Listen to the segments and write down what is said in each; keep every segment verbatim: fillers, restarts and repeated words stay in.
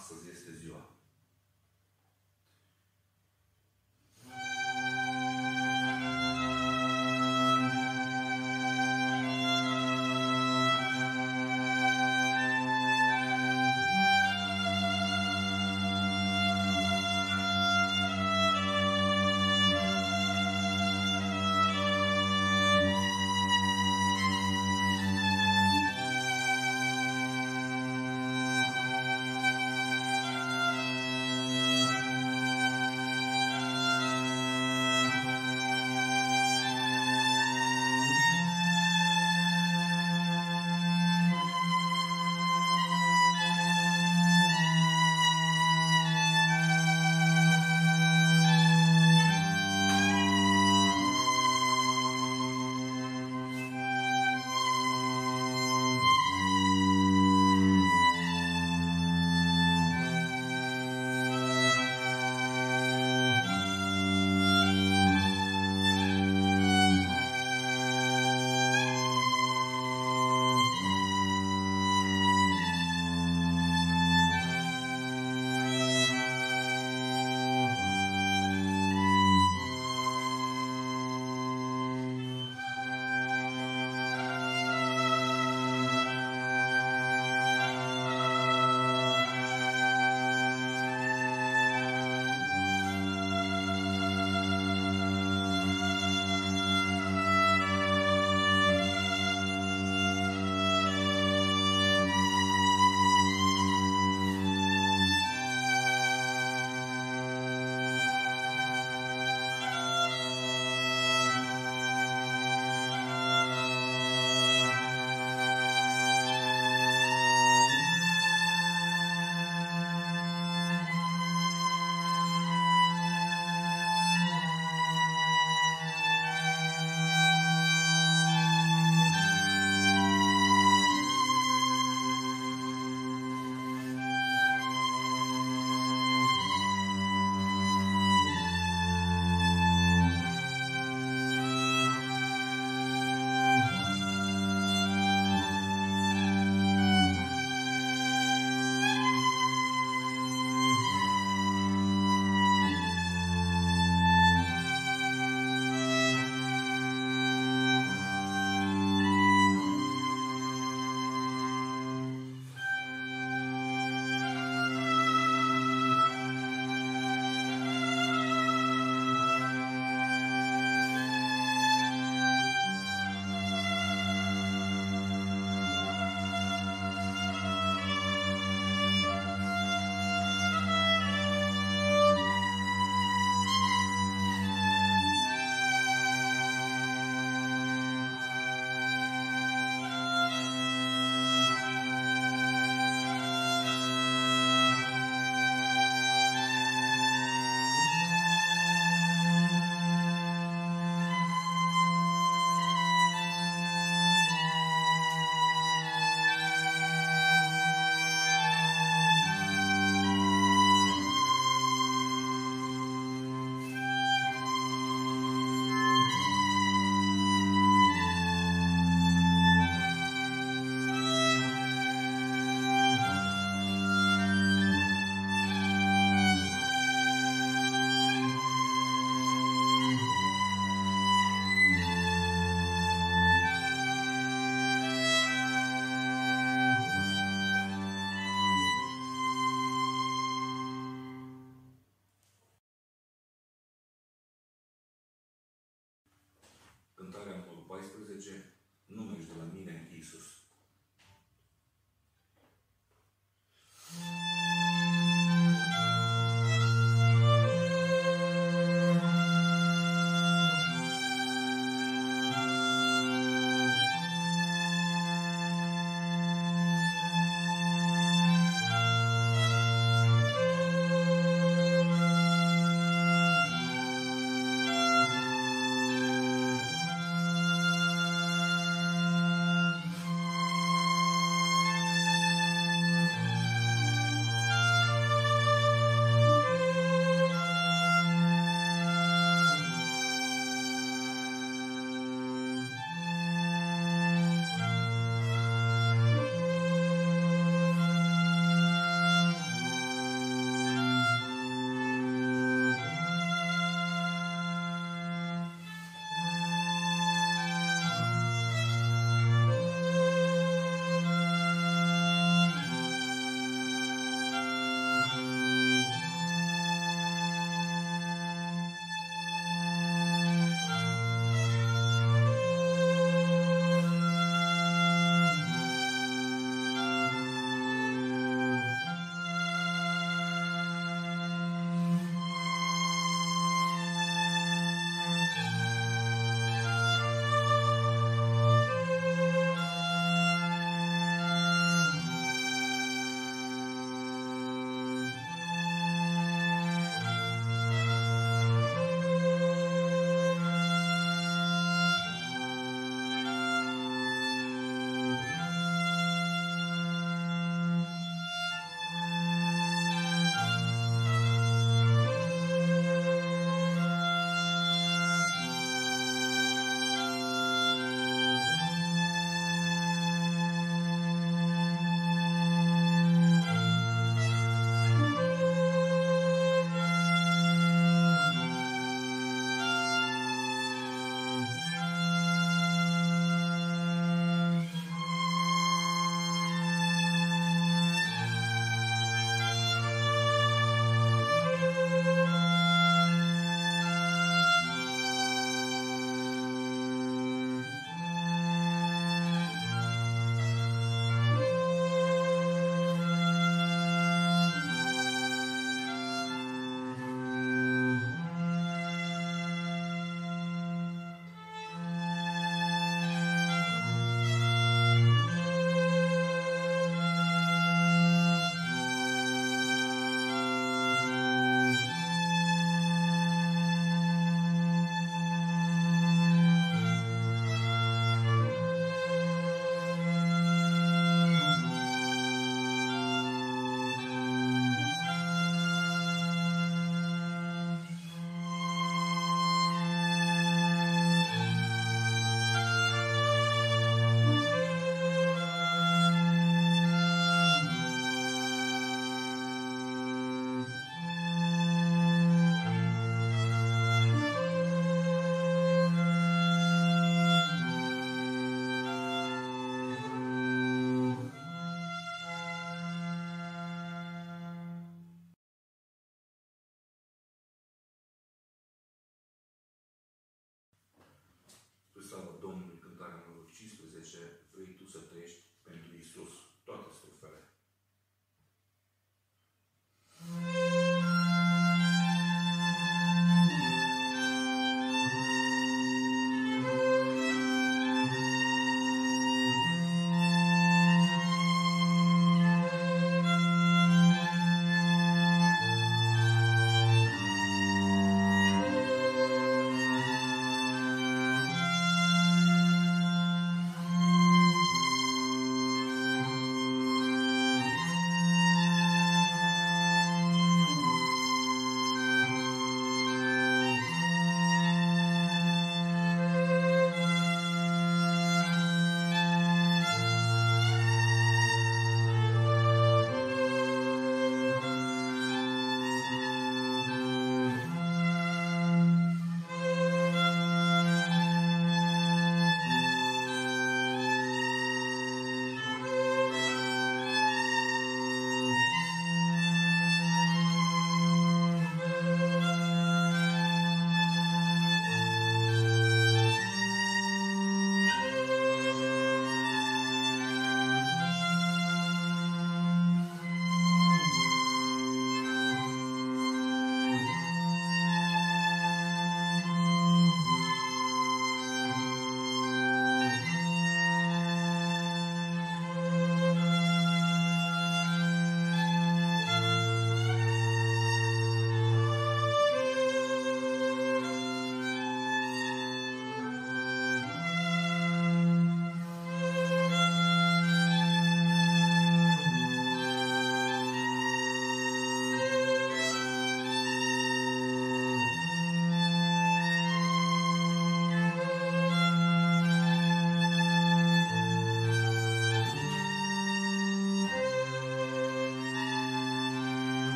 astăzi este ziua. Cântarea numărul paisprezece, nu mergi de la mine, Iisus. Thank you.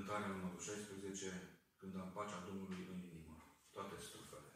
cântarea numărul șaisprezece, când am pacea Domnului în inimă. Toate strofele.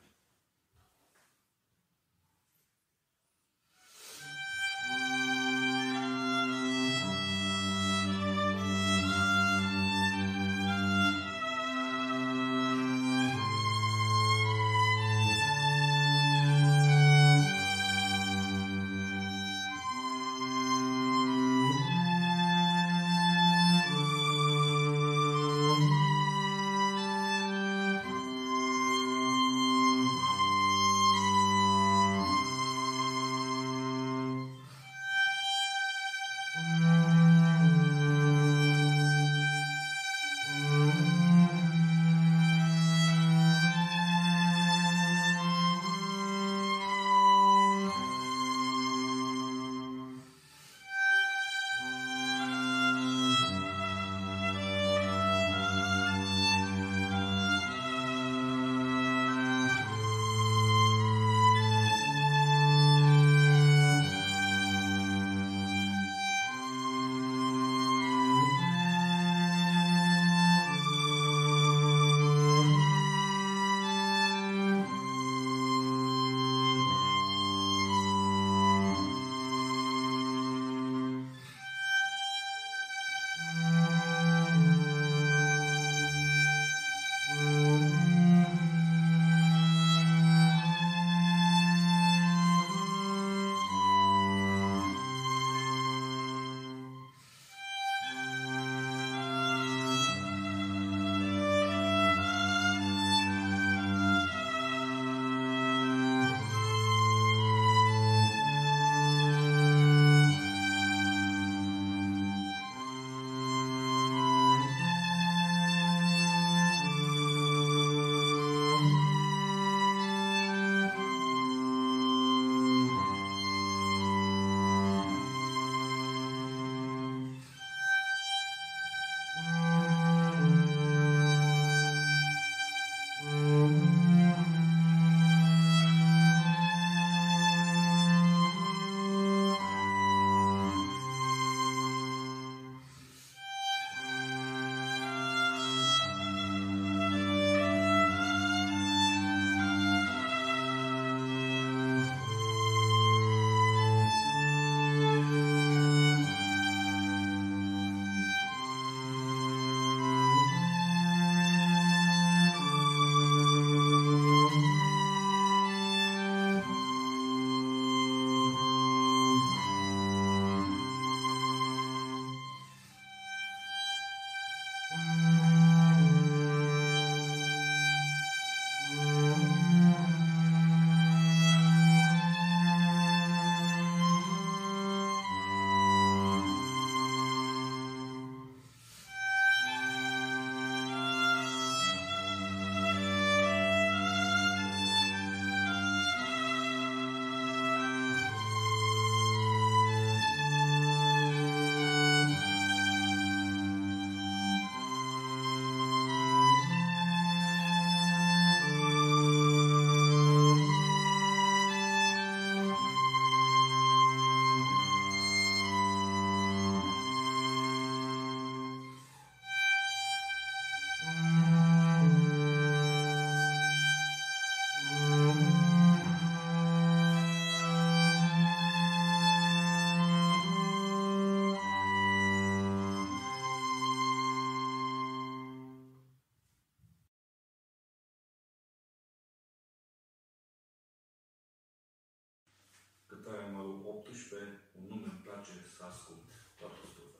Cântarea numărul optsprezece, un nume îmi place să ascult. Toate strofele.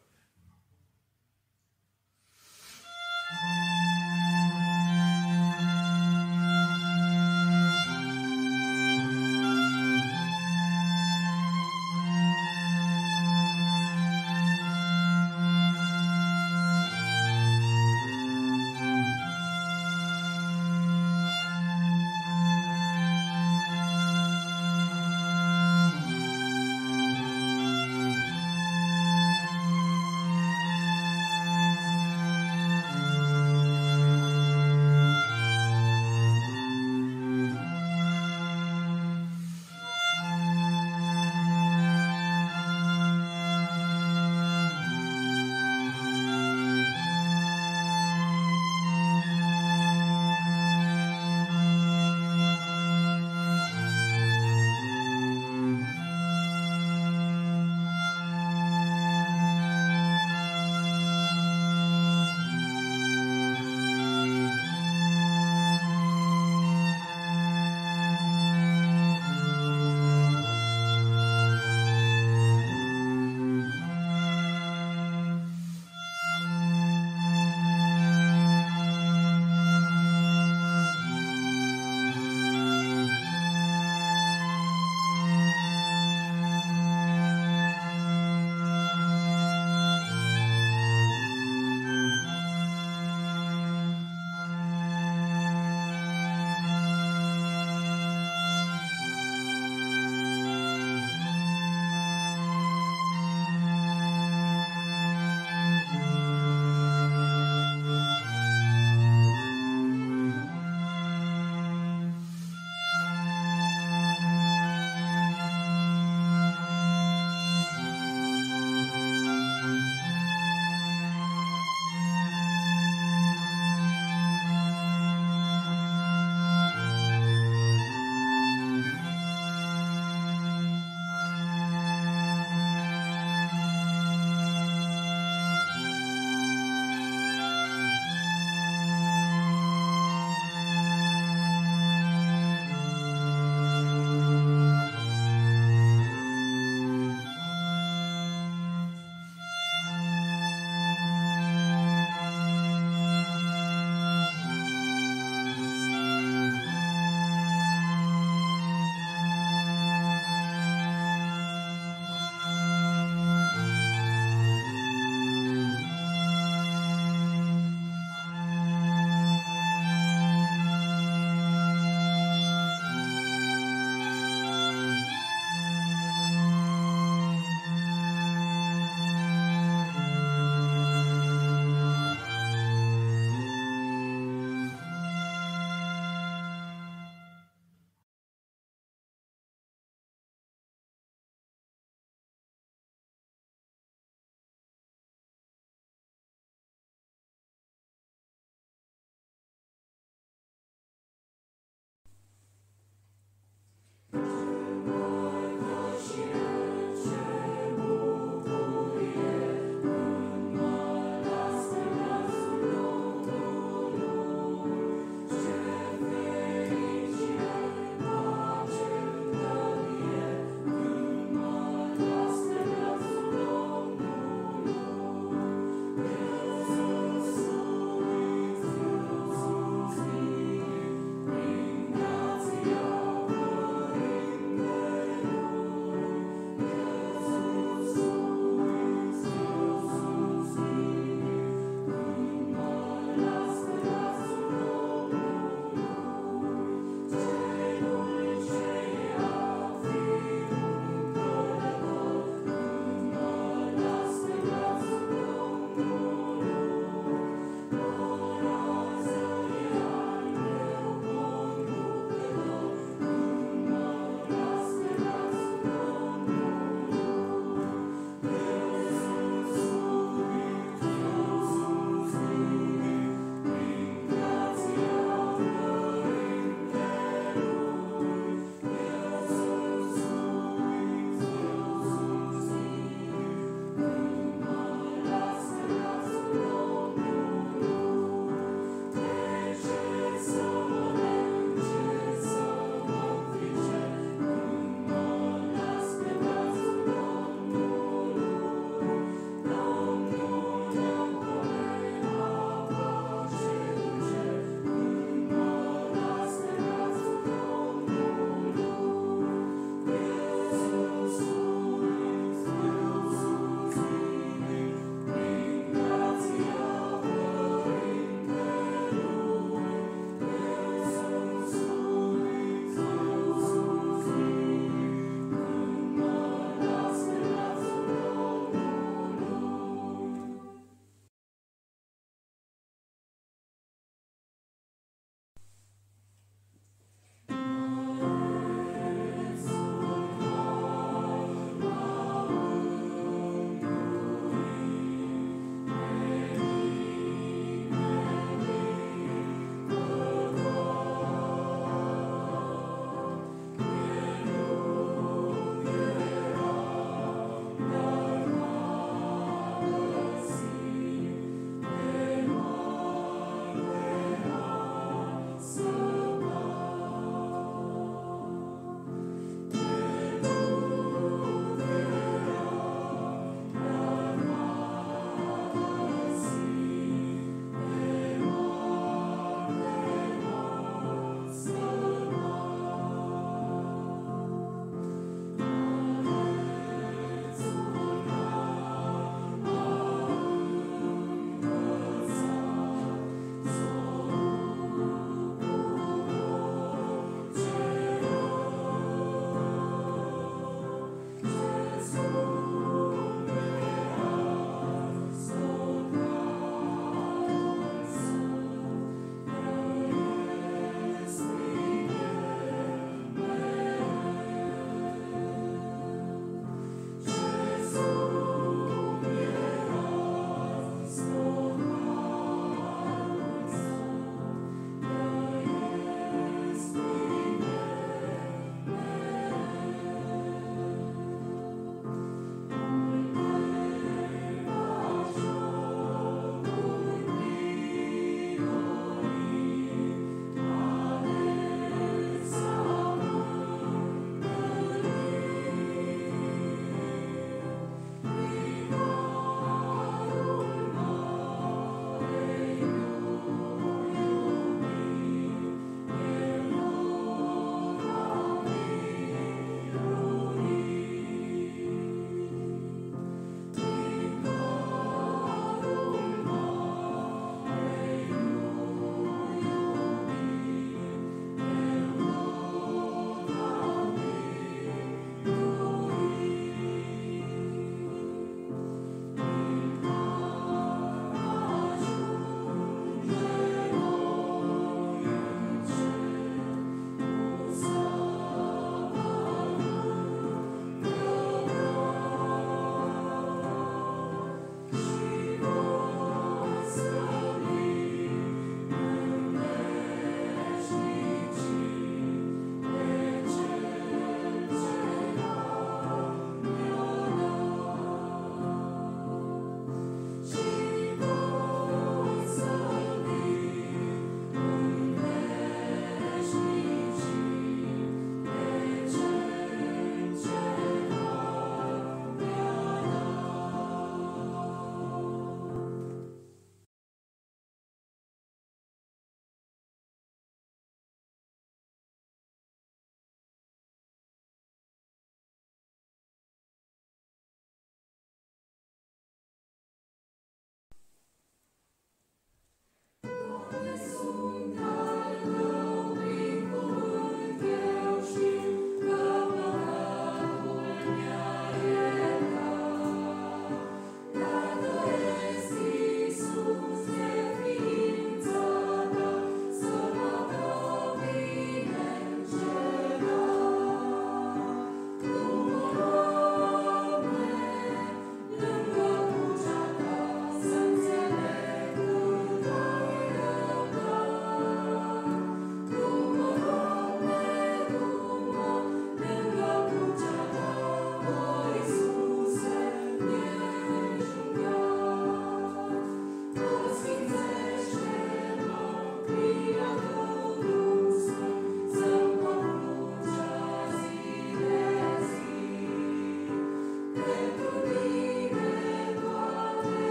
Thank you.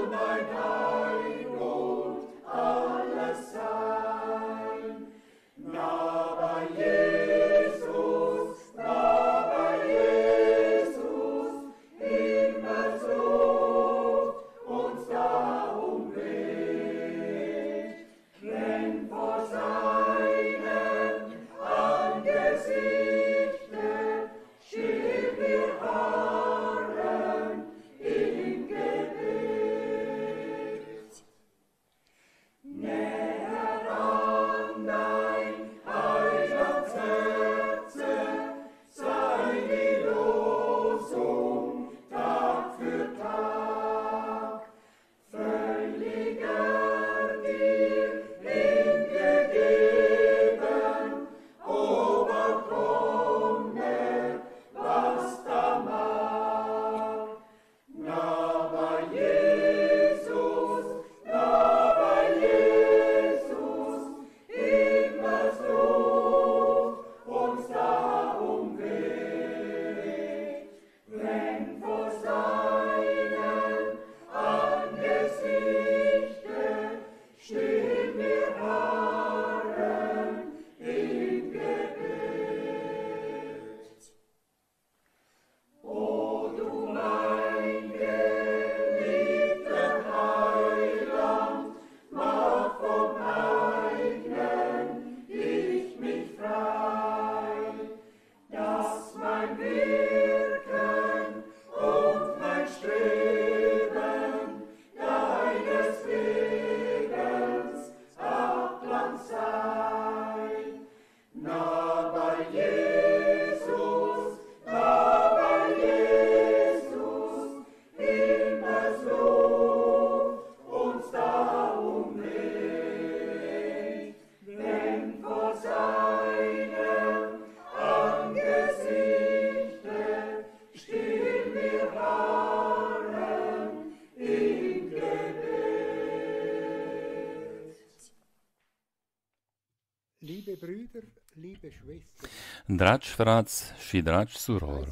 Dragi frați și dragi surori,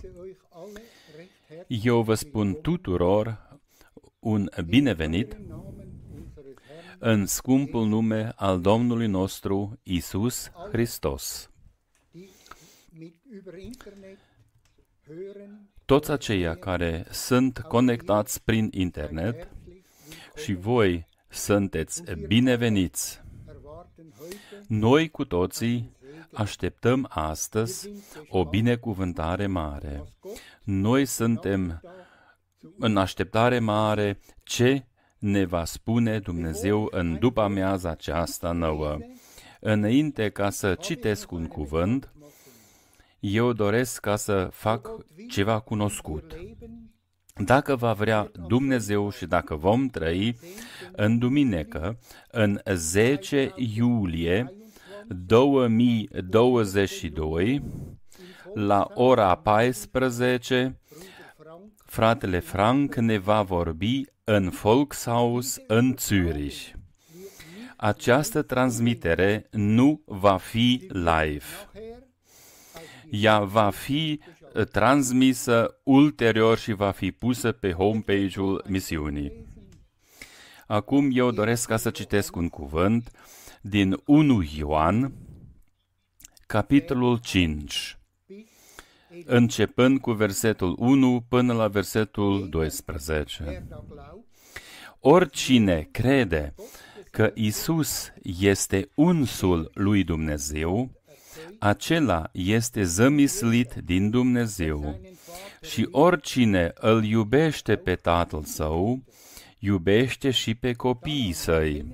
eu vă spun tuturor un binevenit în scumpul nume al Domnului nostru Iisus Hristos. Toți aceia care sunt conectați prin internet și voi sunteți bineveniți. Noi cu toții așteptăm astăzi o binecuvântare mare. Noi suntem în așteptare mare ce ne va spune Dumnezeu în după-amiaza aceasta nouă. Înainte ca să citesc un cuvânt, eu doresc ca să fac ceva cunoscut. Dacă va vrea Dumnezeu și dacă vom trăi, în duminică, în zece iulie două mii douăzeci și doi, la ora paisprezece, fratele Frank ne va vorbi în Volkshaus în Zürich. Această transmitere nu va fi live. Ea va fi transmisă ulterior și va fi pusă pe homepage-ul misiunii. Acum eu doresc ca să citesc un cuvânt din unu Ioan, capitolul cinci, începând cu versetul unu până la versetul doisprezece. Oricine crede că Iisus este unsul lui Dumnezeu, acela este zămislit din Dumnezeu. Și oricine îl iubește pe Tatăl Său, iubește și pe copiii săi.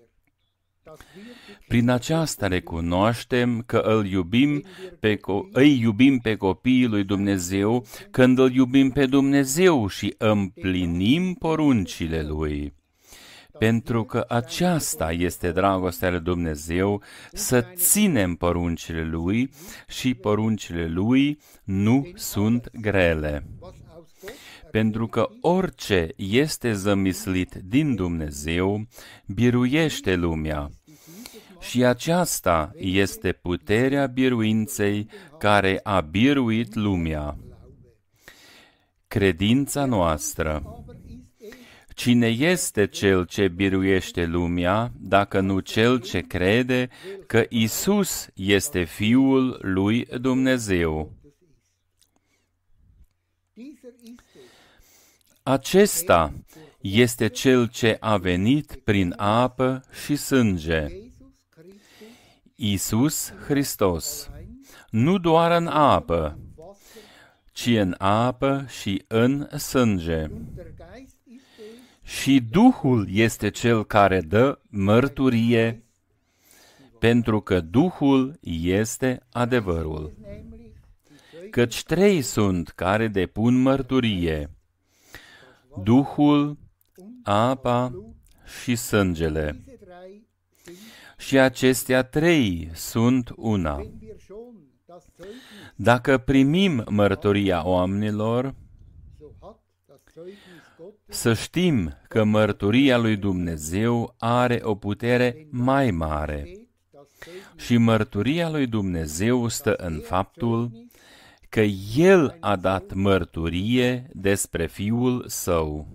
Prin aceasta recunoaștem că îl iubim pe co- îi iubim pe copiii lui Dumnezeu când îl iubim pe Dumnezeu și împlinim poruncile Lui. Pentru că aceasta este dragostea lui Dumnezeu, să ținem poruncile Lui și poruncile Lui nu sunt grele. Pentru că orice este zămislit din Dumnezeu, biruiește lumea. Și aceasta este puterea biruinței care a biruit lumea. Credința noastră. Cine este cel ce biruiește lumea, dacă nu cel ce crede că Isus este Fiul lui Dumnezeu? Acesta este cel ce a venit prin apă și sânge, Isus Hristos, nu doar în apă, ci în apă și în sânge. Și Duhul este cel care dă mărturie, pentru că Duhul este adevărul. Căci trei sunt care depun mărturie: Duhul, apa și sângele. Și acestea trei sunt una. Dacă primim mărturia oamenilor, să știm că mărturia lui Dumnezeu are o putere mai mare. Și mărturia lui Dumnezeu stă în faptul că El a dat mărturie despre Fiul Său.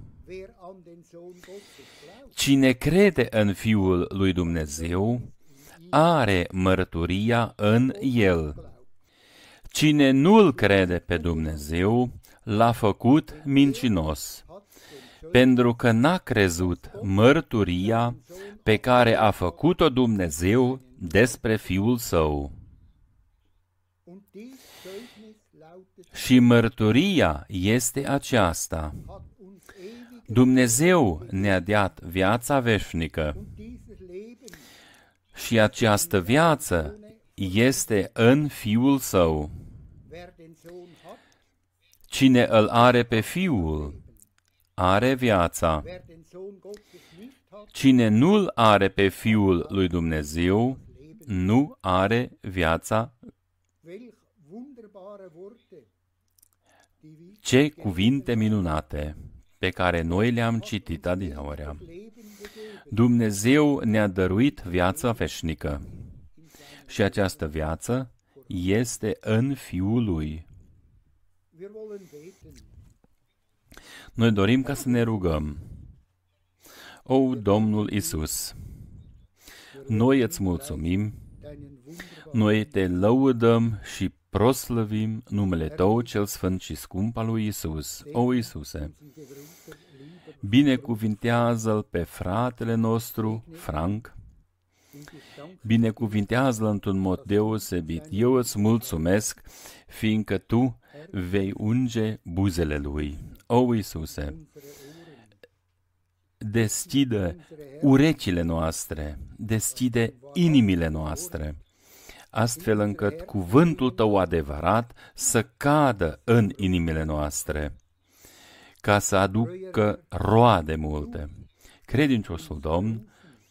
Cine crede în Fiul lui Dumnezeu are mărturia în El. Cine nu-L crede pe Dumnezeu l-a făcut mincinos, pentru că n-a crezut mărturia pe care a făcut-o Dumnezeu despre Fiul Său. Și mărturia este aceasta: Dumnezeu ne-a dat viața veșnică și această viață este în Fiul Său. Cine îl are pe Fiul, are viața. Cine nu-l are pe Fiul lui Dumnezeu, nu are viața. Ce cuvinte minunate pe care noi le-am citit adineaurea. Dumnezeu ne-a dăruit viața veșnică și această viață este în Fiul Lui. Noi dorim ca să ne rugăm. O, Domnul Iisus, noi îți mulțumim, noi te lăudăm și proslăvim numele Tău cel sfânt și scump al lui Iisus. O, Iisuse, binecuvintează-L pe fratele nostru, Frank, binecuvintează-L într-un mod deosebit. Eu îți mulțumesc, fiindcă Tu vei unge buzele lui. O, Iisuse, deschide urechile noastre, deschide inimile noastre, astfel încât cuvântul Tău adevărat să cadă în inimile noastre, ca să aducă roade multe. Credinciosul Domn,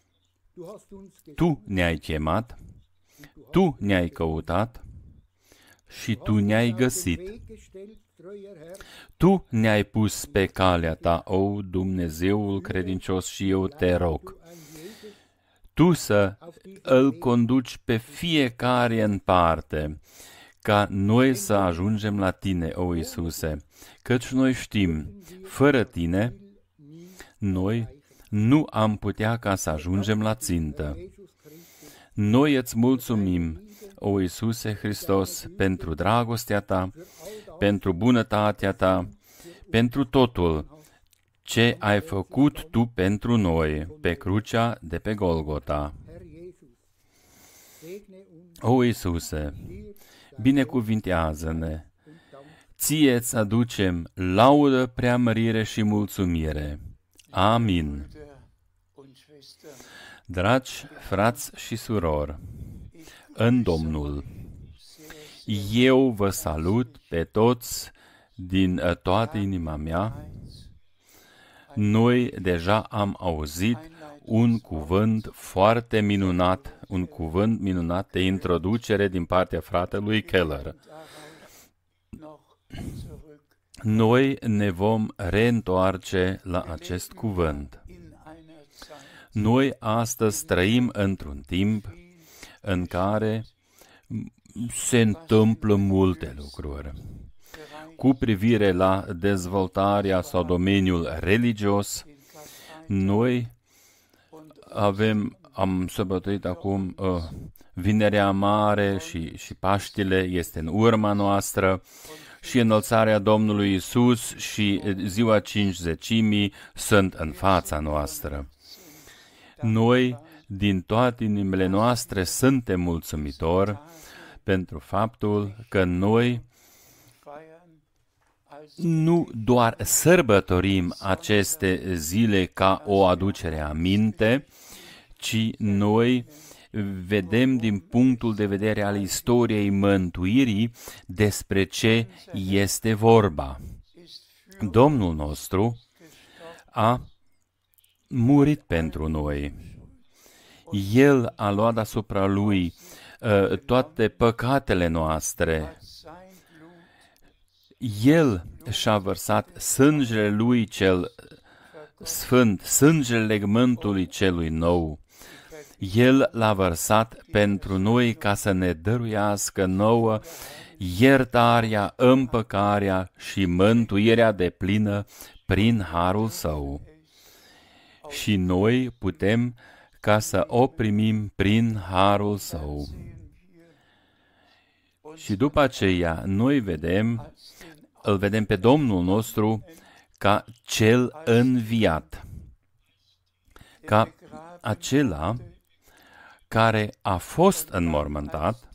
Tu ne-ai chemat, Tu ne-ai căutat și Tu ne-ai găsit. Tu ne-ai pus pe calea Ta, o Dumnezeul credincios, și eu te rog, Tu să îl conduci pe fiecare în parte, ca noi să ajungem la Tine, o Iisuse, căci noi știm, fără Tine, noi nu am putea ca să ajungem la țintă. Noi îți mulțumim, o Iisuse Hristos, pentru dragostea Ta, pentru bunătatea Ta, pentru totul ce ai făcut Tu pentru noi pe crucea de pe Golgota. O Iisuse, binecuvintează-ne, Ție-ți aducem laudă, preamărire și mulțumire. Amin. Dragi frați și surori, în Domnul, eu vă salut pe toți din toată inima mea. Noi deja am auzit un cuvânt foarte minunat, un cuvânt minunat de introducere din partea fratelui Keller. Noi ne vom reîntoarce la acest cuvânt. Noi astăzi trăim într-un timp în care se întâmplă multe lucruri cu privire la dezvoltarea sau domeniul religios, Noi avem, am sărbătorit acum uh, Vinerea Mare și, și Paștile, este în urma noastră, și înălțarea Domnului Isus și ziua Cincizecimii sunt în fața noastră. Noi, din toate inimile noastre, suntem mulțumitori pentru faptul că noi nu doar sărbătorim aceste zile ca o aducere aminte, ci noi vedem din punctul de vedere al istoriei mântuirii despre ce este vorba. Domnul nostru a murit pentru noi. El a luat asupra lui uh, toate păcatele noastre. El și-a vărsat sângele lui cel sfânt, sângele legământului celui nou. El l-a vărsat pentru noi ca să ne dăruiască nouă iertarea, împăcarea și mântuirea deplină prin harul său. Și noi putem ca să o primim prin harul său. Și după aceea noi vedem, îl vedem pe Domnul nostru ca cel înviat, ca acela care a fost înmormântat,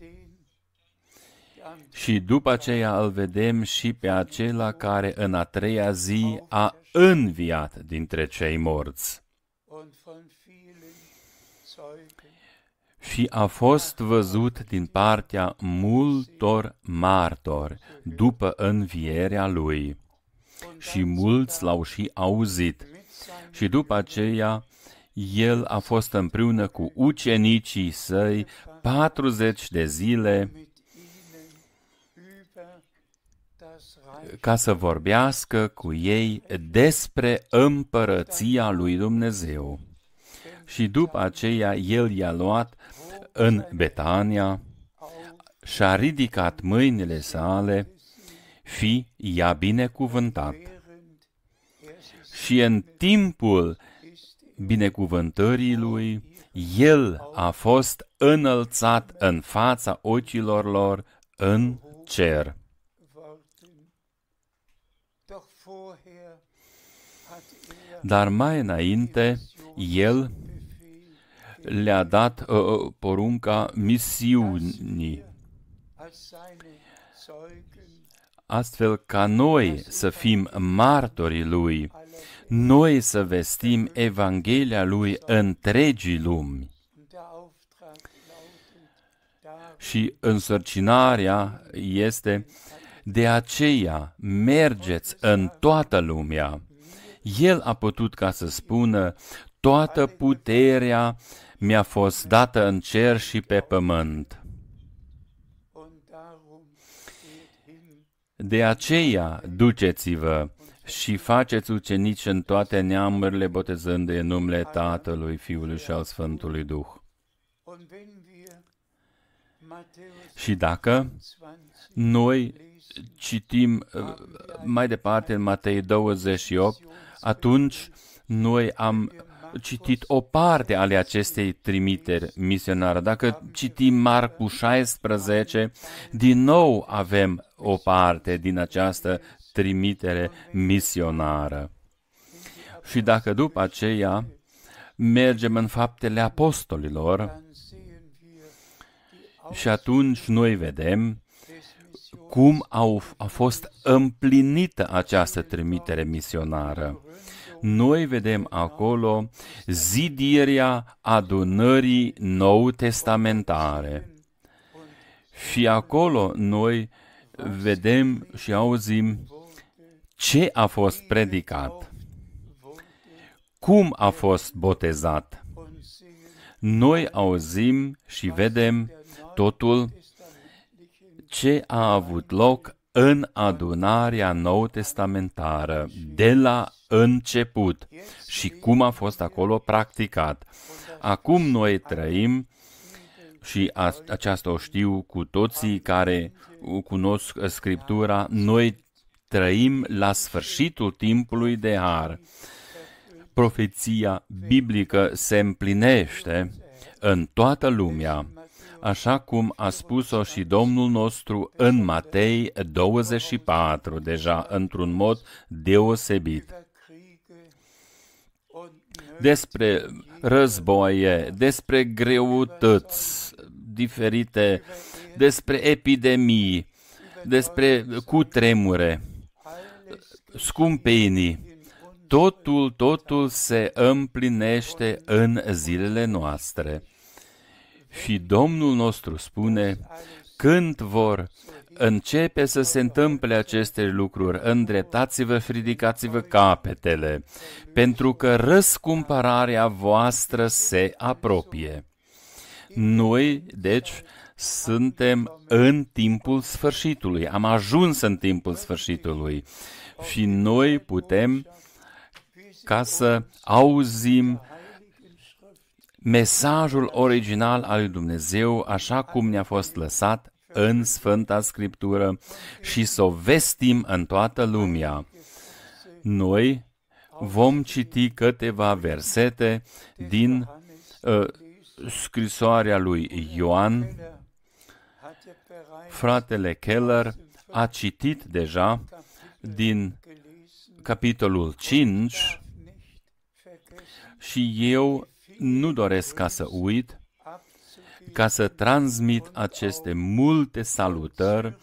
și după aceea îl vedem și pe acela care în a treia zi a înviat dintre cei morți. Și a fost văzut din partea multor martori după învierea lui. Și mulți l-au și auzit. Și după aceea el a fost împreună cu ucenicii săi patruzeci de zile ca să vorbească cu ei despre împărăția lui Dumnezeu. Și după aceea el i-a luat în Betania și-a ridicat mâinile sale și i-a binecuvântat. Și în timpul binecuvântării lui, el a fost înălțat în fața ochilor lor în cer. Dar mai înainte, el le-a dat uh, porunca misiunii, astfel ca noi să fim martorii lui, noi să vestim Evanghelia lui întregii lumi. Și însărcinarea este: de aceea mergeți în toată lumea. El a putut ca să spună: toată puterea mi-a fost dată în cer și pe pământ. De aceea duceți-vă și faceți ucenici în toate neamurile, botezându-i în numele Tatălui, Fiului și al Sfântului Duh. Și dacă noi citim mai departe în Matei douăzeci și opt, atunci noi am citit o parte ale acestei trimiteri misionare. Dacă citim Marcu șaisprezece, din nou avem o parte din această trimitere misionară. Și dacă după aceea mergem în Faptele Apostolilor, și atunci noi vedem cum au, a fost împlinită această trimitere misionară. Noi vedem acolo zidirea adunării nou-testamentare. Și acolo noi vedem și auzim ce a fost predicat, cum a fost botezat. Noi auzim și vedem totul ce a avut loc în adunarea nou-testamentară, de la început, și cum a fost acolo practicat. Acum noi trăim, și aceasta o știu cu toții care cunosc Scriptura, noi trăim la sfârșitul timpului de har. profeția biblică se împlinește în toată lumea, așa cum a spus-o și Domnul nostru în Matei douăzeci și patru, deja într-un mod deosebit. Despre războaie, despre greutăți diferite, despre epidemii, despre cutremure, scumpenii. Totul, totul se împlinește în zilele noastre. Și Domnul nostru spune, când vor începe să se întâmple aceste lucruri, îndreptați-vă și ridicați-vă capetele, pentru că răscumpărarea voastră se apropie. Noi, deci, suntem în timpul sfârșitului, am ajuns în timpul sfârșitului și noi putem ca să auzim mesajul original al lui Dumnezeu, așa cum ne-a fost lăsat în Sfânta Scriptură și să o vestim în toată lumea. Noi vom citi câteva versete din uh, scrisoarea lui Ioan. Fratele Keller a citit deja din capitolul cinci și eu nu doresc ca să uit, ca să transmit aceste multe salutări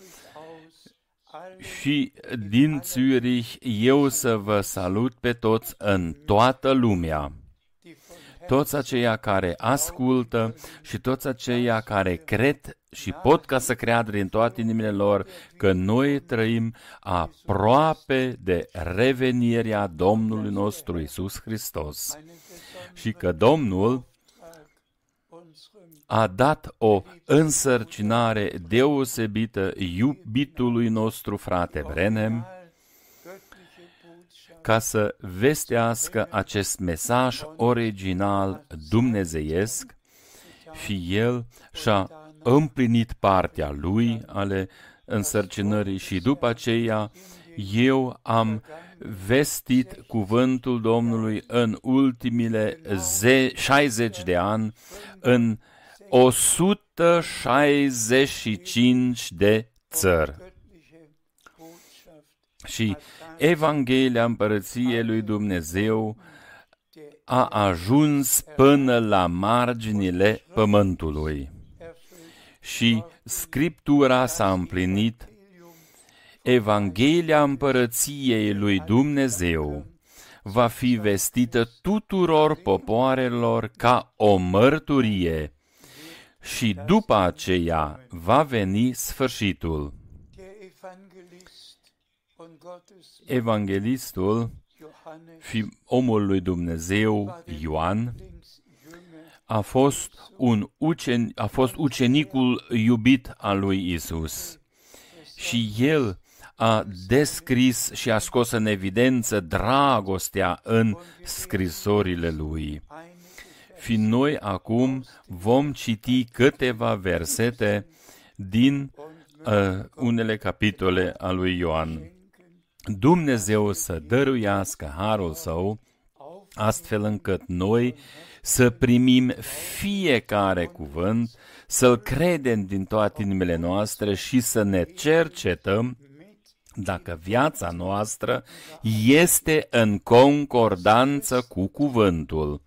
și din Zürich eu să vă salut pe toți în toată lumea. Toți aceia care ascultă și toți aceia care cred și pot ca să creadă din toate inimile lor că noi trăim aproape de revenirea Domnului nostru Iisus Hristos și că Domnul a dat o însărcinare deosebită iubitului nostru frate Branham ca să vestească acest mesaj original dumnezeiesc și el și-a împlinit partea lui ale însărcinării și după aceea eu am vestit cuvântul Domnului în ultimile șaizeci de ani în o sută șaizeci și cinci de țări. Și Evanghelia Împărăției lui Dumnezeu a ajuns până la marginile pământului. Și Scriptura s-a împlinit. Evanghelia Împărăției lui Dumnezeu va fi vestită tuturor popoarelor ca o mărturie și după aceea va veni sfârșitul. Evanghelistul și omul lui Dumnezeu Ioan a fost, un ucen, a fost ucenicul iubit al lui Isus și el a descris și a scos în evidență dragostea în scrisorile lui. Și noi acum vom citi câteva versete din uh, unele capitole a lui Ioan. Dumnezeu să dăruiască harul său, astfel încât noi să primim fiecare cuvânt, să-l credem din toate inimile noastre și să ne cercetăm dacă viața noastră este în concordanță cu cuvântul.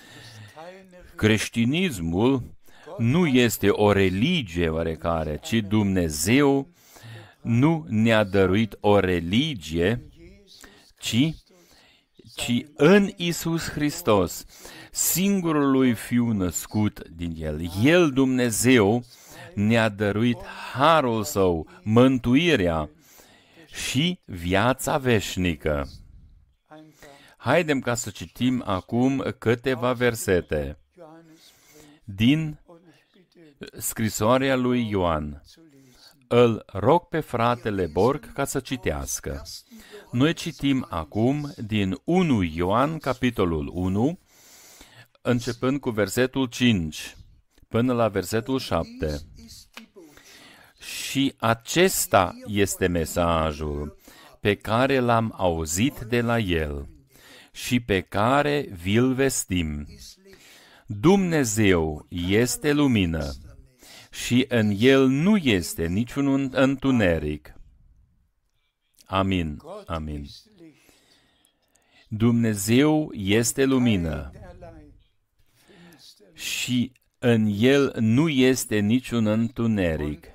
Creștinismul nu este o religie oarecare, ci Dumnezeu nu ne-a dăruit o religie, ci, ci în Iisus Hristos, singurul lui Fiu născut din El. El, Dumnezeu, ne-a dăruit harul Său, mântuirea și viața veșnică. Haidem ca să citim acum câteva versete din scrisoarea lui Ioan. Îl rog pe fratele Borg ca să citească. Noi citim acum din unu Ioan, capitolul unu, începând cu versetul cinci, până la versetul șapte. Și acesta este mesajul pe care l-am auzit de la El și pe care vi-l vestim. Dumnezeu este lumină și în El nu este niciun întuneric. Amin, amin. Dumnezeu este lumină și în El nu este niciun întuneric.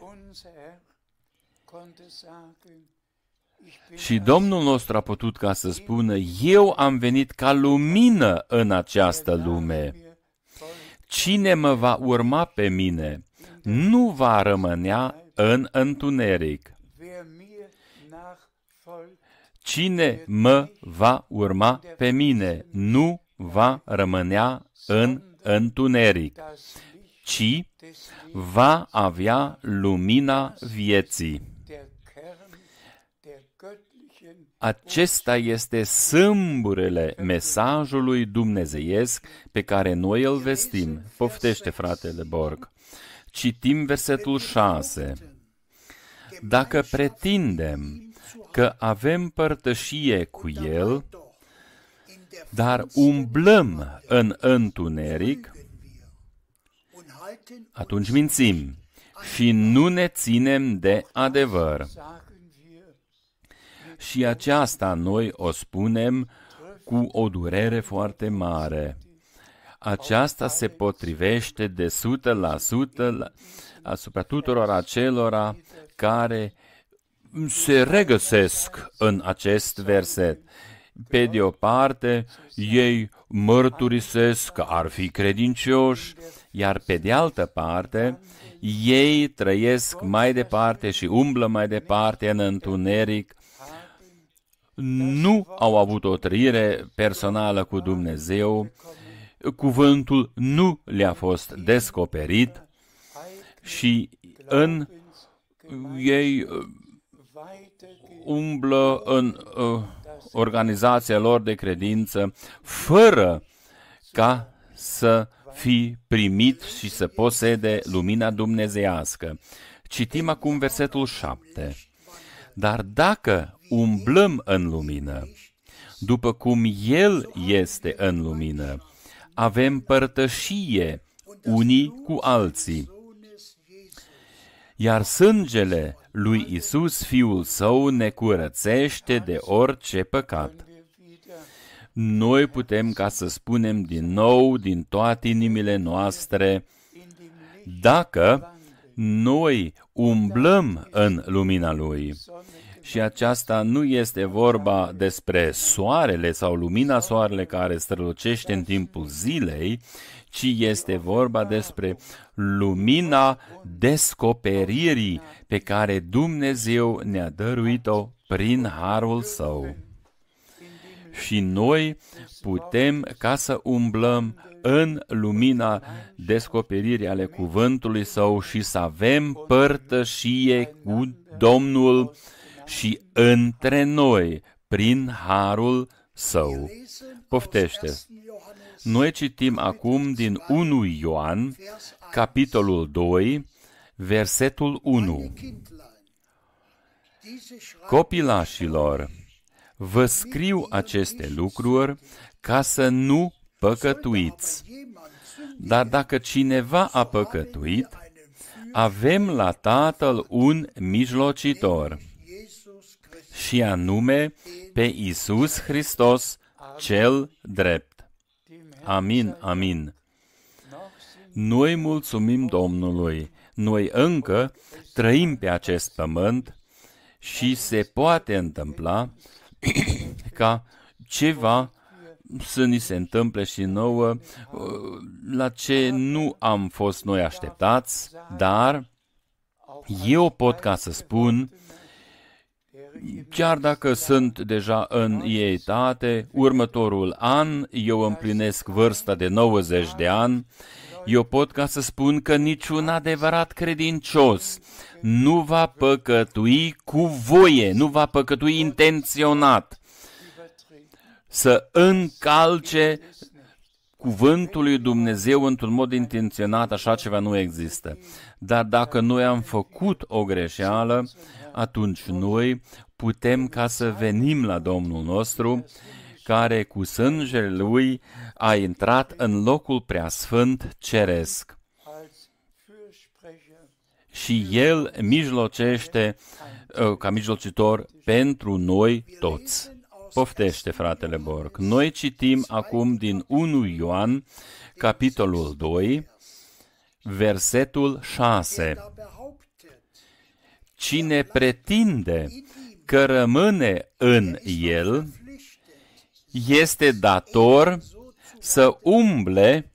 Și Domnul nostru a putut ca să spună, eu am venit ca lumină în această lume. Cine mă va urma pe mine nu va rămânea în întuneric. Cine mă va urma pe mine nu va rămânea în întuneric, ci va avea lumina vieții. Acesta este sâmburele mesajului dumnezeiesc pe care noi îl vestim. Poftește, fratele Borg. Citim versetul șase. Dacă pretindem că avem părtășie cu El, dar umblăm în întuneric, atunci mințim și nu ne ținem de adevăr. Și aceasta noi o spunem cu o durere foarte mare. Aceasta se potrivește de sută la sută asupra tuturor acelora care se regăsesc în acest verset. Pe de o parte, ei mărturisesc că ar fi credincioși, iar pe de altă parte, ei trăiesc mai departe și umblă mai departe în întuneric, nu au avut o trăire personală cu Dumnezeu, cuvântul nu le-a fost descoperit și în ei umblă în uh, organizația lor de credință fără ca să fi primit și să posede lumina dumnezeiască. Citim acum versetul șapte. Dar dacă umblăm în lumină, după cum El este în lumină, avem părtășie unii cu alții. Iar sângele lui Isus, Fiul Său, ne curățește de orice păcat. Noi putem ca să spunem din nou, din toate inimile noastre, dacă noi umblăm în lumina Lui, și aceasta nu este vorba despre soarele sau lumina soarele care strălucește în timpul zilei, ci este vorba despre lumina descoperirii pe care Dumnezeu ne-a dăruit-o prin harul Său. Și noi putem ca să umblăm în lumina descoperirii ale cuvântului Său și să avem părtășie cu Domnul și între noi, prin harul Său. Poftește! Noi citim acum din unu Ioan, capitolul doi, versetul unu. Copilașilor, vă scriu aceste lucruri ca să nu păcătuiți. Dar dacă cineva a păcătuit, avem la Tatăl un mijlocitor, și anume pe Iisus Hristos, cel drept. Amin, amin. Noi mulțumim Domnului. Noi încă trăim pe acest pământ și se poate întâmpla ca ceva să ni se întâmple și nouă la ce nu am fost noi așteptați, dar eu pot ca să spun, chiar dacă sunt deja în ietate, următorul an eu împlinesc vârsta de nouăzeci de ani, eu pot ca să spun că niciun adevărat credincios nu va păcătui cu voie, nu va păcătui intenționat, să încalce cuvântul lui Dumnezeu într-un mod intenționat, așa ceva nu există. Dar dacă noi am făcut o greșeală, atunci noi putem ca să venim la Domnul nostru care cu sângele lui a intrat în locul preasfânt ceresc. Și el mijlocește ca mijlocitor pentru noi toți. Poftește, fratele Borg. Noi citim acum din unu Ioan, capitolul doi, versetul șase. Cine pretinde că rămâne în el, este dator să umble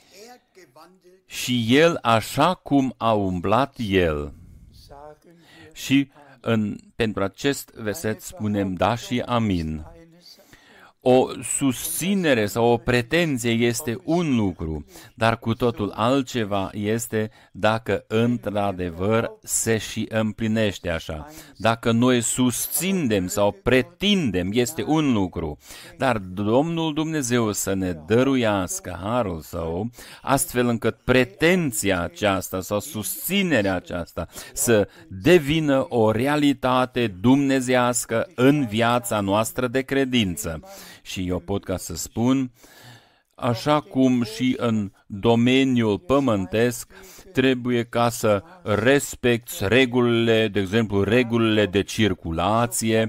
și el așa cum a umblat el. Și în, pentru acest verset spunem da și amin. O susținere sau o pretenție este un lucru, dar cu totul altceva este dacă într-adevăr se și împlinește așa. Dacă noi susținem sau pretindem, este un lucru, dar Domnul Dumnezeu să ne dăruiască harul Său, astfel încât pretenția aceasta sau susținerea aceasta să devină o realitate dumnezeiască în viața noastră de credință. Și eu pot ca să spun, așa cum și în domeniul pământesc, trebuie ca să respecti regulile, de exemplu, regulile de circulație.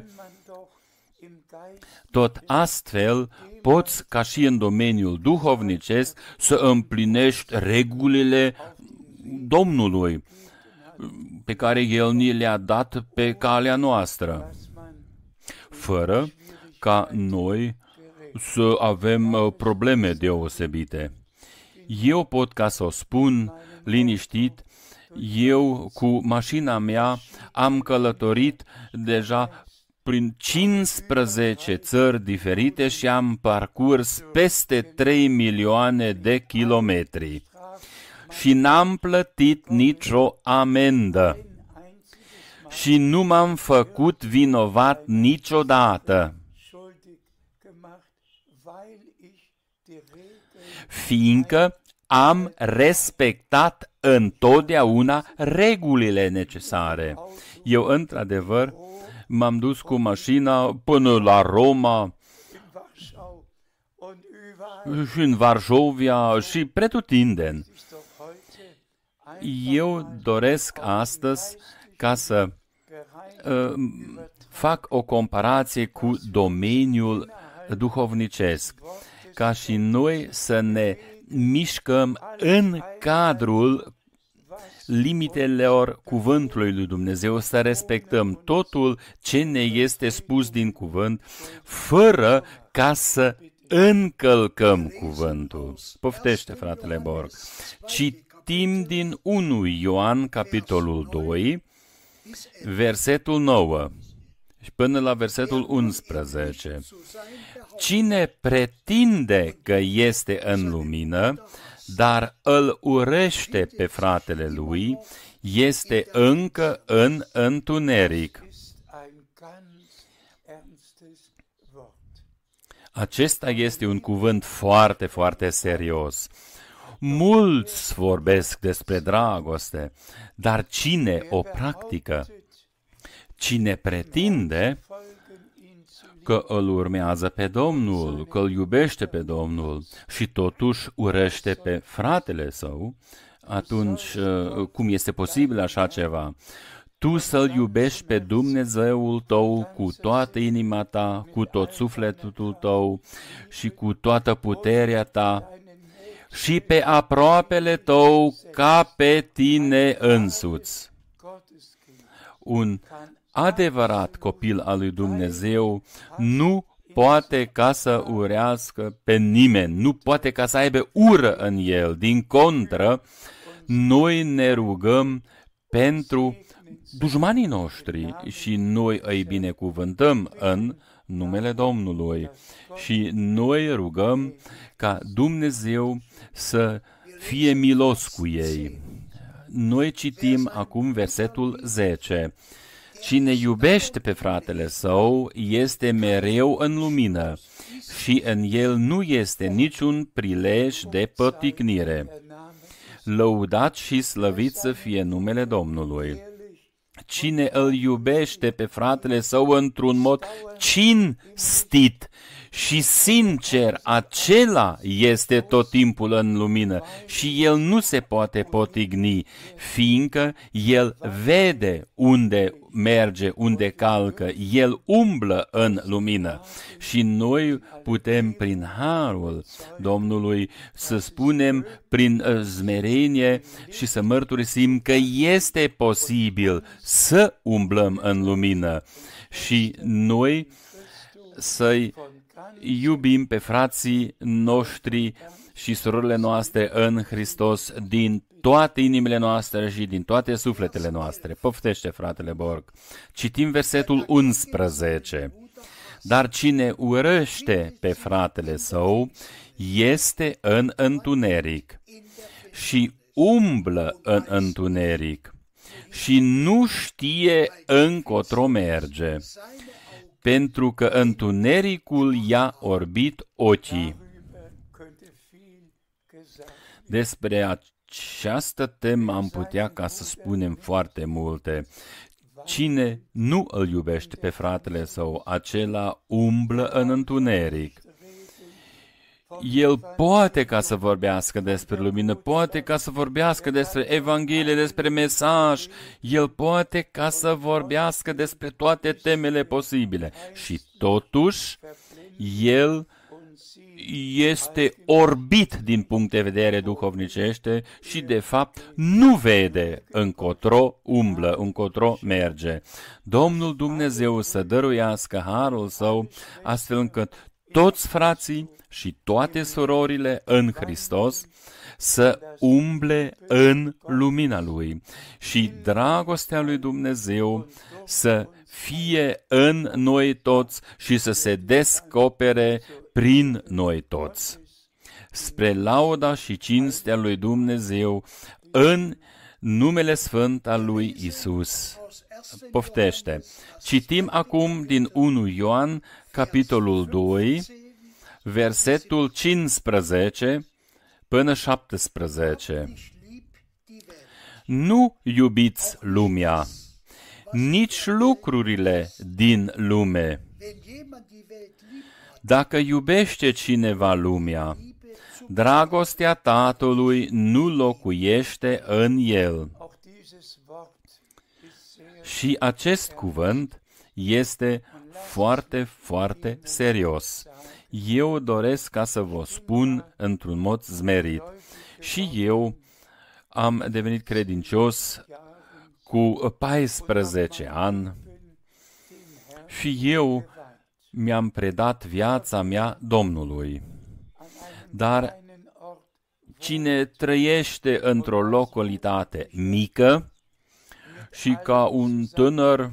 Tot astfel, poți, ca și în domeniul duhovnicesc, să împlinești regulile Domnului, pe care El ni le-a dat pe calea noastră, fără ca noi să avem probleme deosebite. Eu pot ca să o spun liniștit, eu cu mașina mea am călătorit deja prin cincisprezece țări diferite și am parcurs peste trei milioane de kilometri și n-am plătit nicio amendă și nu m-am făcut vinovat niciodată, fiindcă am respectat întotdeauna regulile necesare. Eu, într-adevăr, m-am dus cu mașina până la Roma și în Varșovia și pretutindeni. Eu doresc astăzi ca să uh, fac o comparație cu domeniul duhovnicesc, ca și noi să ne mișcăm în cadrul limitelor cuvântului lui Dumnezeu, să respectăm totul ce ne este spus din cuvânt, fără ca să încălcăm cuvântul. Poftește, fratele Borg. Citim din unu Ioan, capitolul doi, versetul nouă și până la versetul unsprezece. Cine pretinde că este în lumină, dar îl urăște pe fratele lui, este încă în întuneric. Acesta este un cuvânt foarte, foarte serios. Mulți vorbesc despre dragoste, dar cine o practică? Cine pretinde că îl urmează pe Domnul, că îl iubește pe Domnul și totuși urăște pe fratele său, atunci cum este posibil așa ceva? Tu să-L iubești pe Dumnezeul tău cu toată inima ta, cu tot sufletul tău și cu toată puterea ta și pe aproapele tău ca pe tine însuți. Un adevărat copil al lui Dumnezeu nu poate ca să urească pe nimeni, nu poate ca să aibă ură în el. Din contră, noi ne rugăm pentru dușmanii noștri și noi îi binecuvântăm în numele Domnului. Și noi rugăm ca Dumnezeu să fie milos cu ei. Noi citim acum versetul zece. Cine iubește pe fratele său este mereu în lumină și în el nu este niciun prilej de păticnire. Lăudat și slăvit să fie numele Domnului. Cine îl iubește pe fratele său într-un mod cinstit și sincer, acela este tot timpul în lumină și el nu se poate potigni, fiindcă el vede unde merge, unde calcă, el umblă în lumină. Și noi putem prin harul Domnului să spunem prin smerenie și să mărturisim că este posibil să umblăm în lumină și noi să-i iubim pe frații noștri și surorile noastre în Hristos din toate inimile noastre și din toate sufletele noastre. Poftește, fratele Borg. Citim versetul unsprezece. Dar cine urăște pe fratele său este în întuneric și umblă în întuneric și nu știe încotro merge, pentru că întunericul i-a orbit ochii. Despre această temă am putea ca să spunem foarte multe. Cine nu îl iubește pe fratele său, acela umblă în întuneric. El poate ca să vorbească despre lumină, poate ca să vorbească despre Evanghelie, despre mesaj, el poate ca să vorbească despre toate temele posibile. Și totuși, el este orbit din punct de vedere duhovnicește și, de fapt, nu vede încotro umblă, încotro merge. Domnul Dumnezeu să dăruiască harul său, astfel încât toți frații și toate surorile în Hristos să umble în lumina Lui și dragostea lui Dumnezeu să fie în noi toți și să se descopere prin noi toți. Spre lauda și cinstea lui Dumnezeu în numele sfânt al lui Isus. Poftește. Citim acum din unu Ioan, capitolul doi, versetul cincisprezece până șaptesprezece. Nu iubiți lumea, nici lucrurile din lume. Dacă iubește cineva lumea, dragostea Tatălui nu locuiește în el. Și acest cuvânt este foarte, foarte serios. Eu doresc ca să vă spun într-un mod zmerit. Și eu am devenit credincios cu paisprezece ani și eu mi-am predat viața mea Domnului. Dar cine trăiește într-o localitate mică și ca un tânăr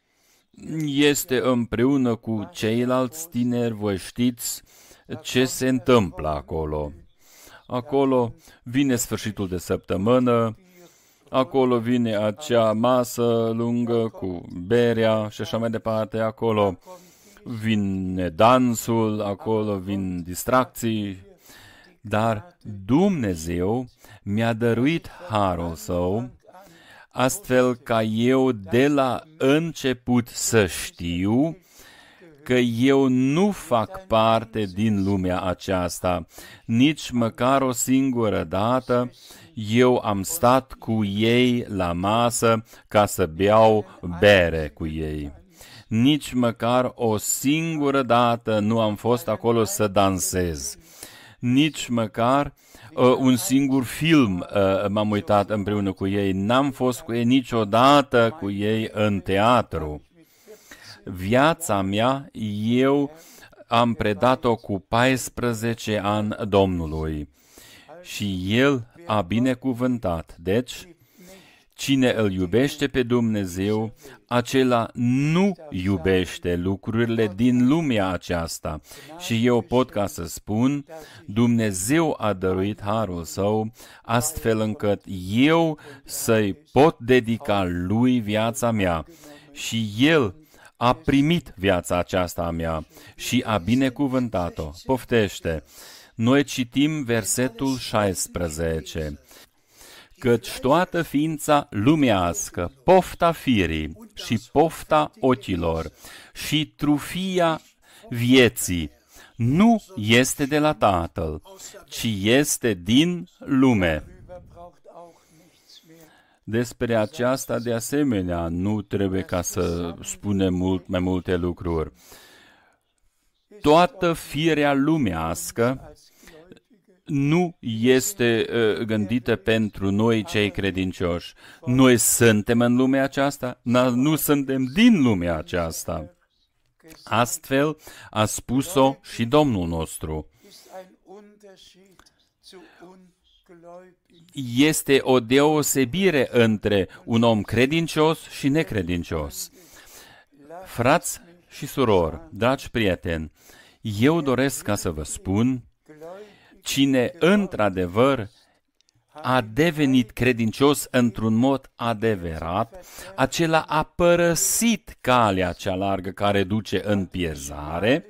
este împreună cu ceilalți tineri, voi știți ce se întâmplă acolo. Acolo vine sfârșitul de săptămână, acolo vine acea masă lungă cu berea și așa mai departe, acolo vine dansul, acolo vin distracții, dar Dumnezeu mi-a dăruit harul său, astfel ca eu de la început să știu că eu nu fac parte din lumea aceasta, nici măcar o singură dată eu am stat cu ei la masă ca să beau bere cu ei. Nici măcar o singură dată nu am fost acolo să dansez. Nici măcar uh, un singur film uh, m-am uitat împreună cu ei. N-am fost cu ei niciodată cu ei în teatru. Viața mea, eu am predat-o cu paisprezece ani Domnului și El a binecuvântat. Deci, cine îl iubește pe Dumnezeu, acela nu iubește lucrurile din lumea aceasta. Și eu pot ca să spun, Dumnezeu a dăruit harul său, astfel încât eu să-i pot dedica lui viața mea. Și El a primit viața aceasta a mea și a binecuvântat-o. Poftește! Noi citim versetul șaisprezece. Căci toată ființa lumească, pofta firii și pofta ochilor și trufia vieții nu este de la Tatăl, ci este din lume. Despre aceasta, de asemenea, nu trebuie ca să spunem mult mai multe lucruri. Toată firea lumească nu este uh, gândită pentru noi cei credincioși. Noi suntem în lumea aceasta, nu suntem din lumea aceasta. Astfel a spus-o și Domnul nostru. Este o deosebire între un om credincios și necredincios. Frați și surori, dragi prieteni, eu doresc ca să vă spun, cine într-adevăr a devenit credincios într-un mod adevărat, acela a părăsit calea cea largă care duce în pierzare,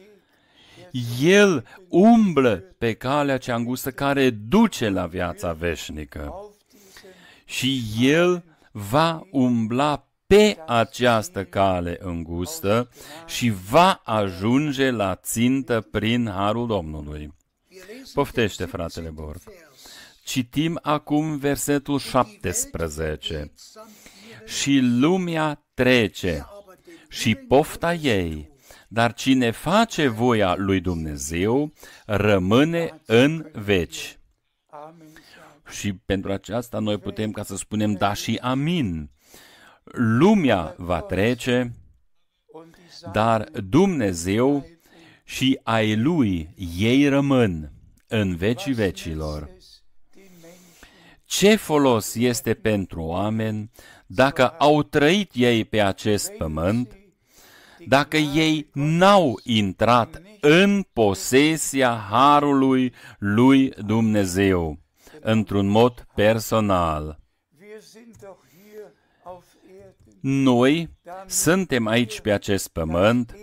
el umblă pe calea cea îngustă care duce la viața veșnică și el va umbla pe această cale îngustă și va ajunge la țintă prin harul Domnului. Poftește, fratele Borg. Citim acum versetul șaptesprezece. Și lumea trece și pofta ei, dar cine face voia lui Dumnezeu rămâne în veci. Și pentru aceasta noi putem ca să spunem da și amin. Lumea va trece, dar Dumnezeu și ai Lui ei rămân în vecii vecilor. Ce folos este pentru oameni dacă au trăit ei pe acest pământ, dacă ei n-au intrat în posesia harului lui Dumnezeu într-un mod personal? Noi suntem aici pe acest pământ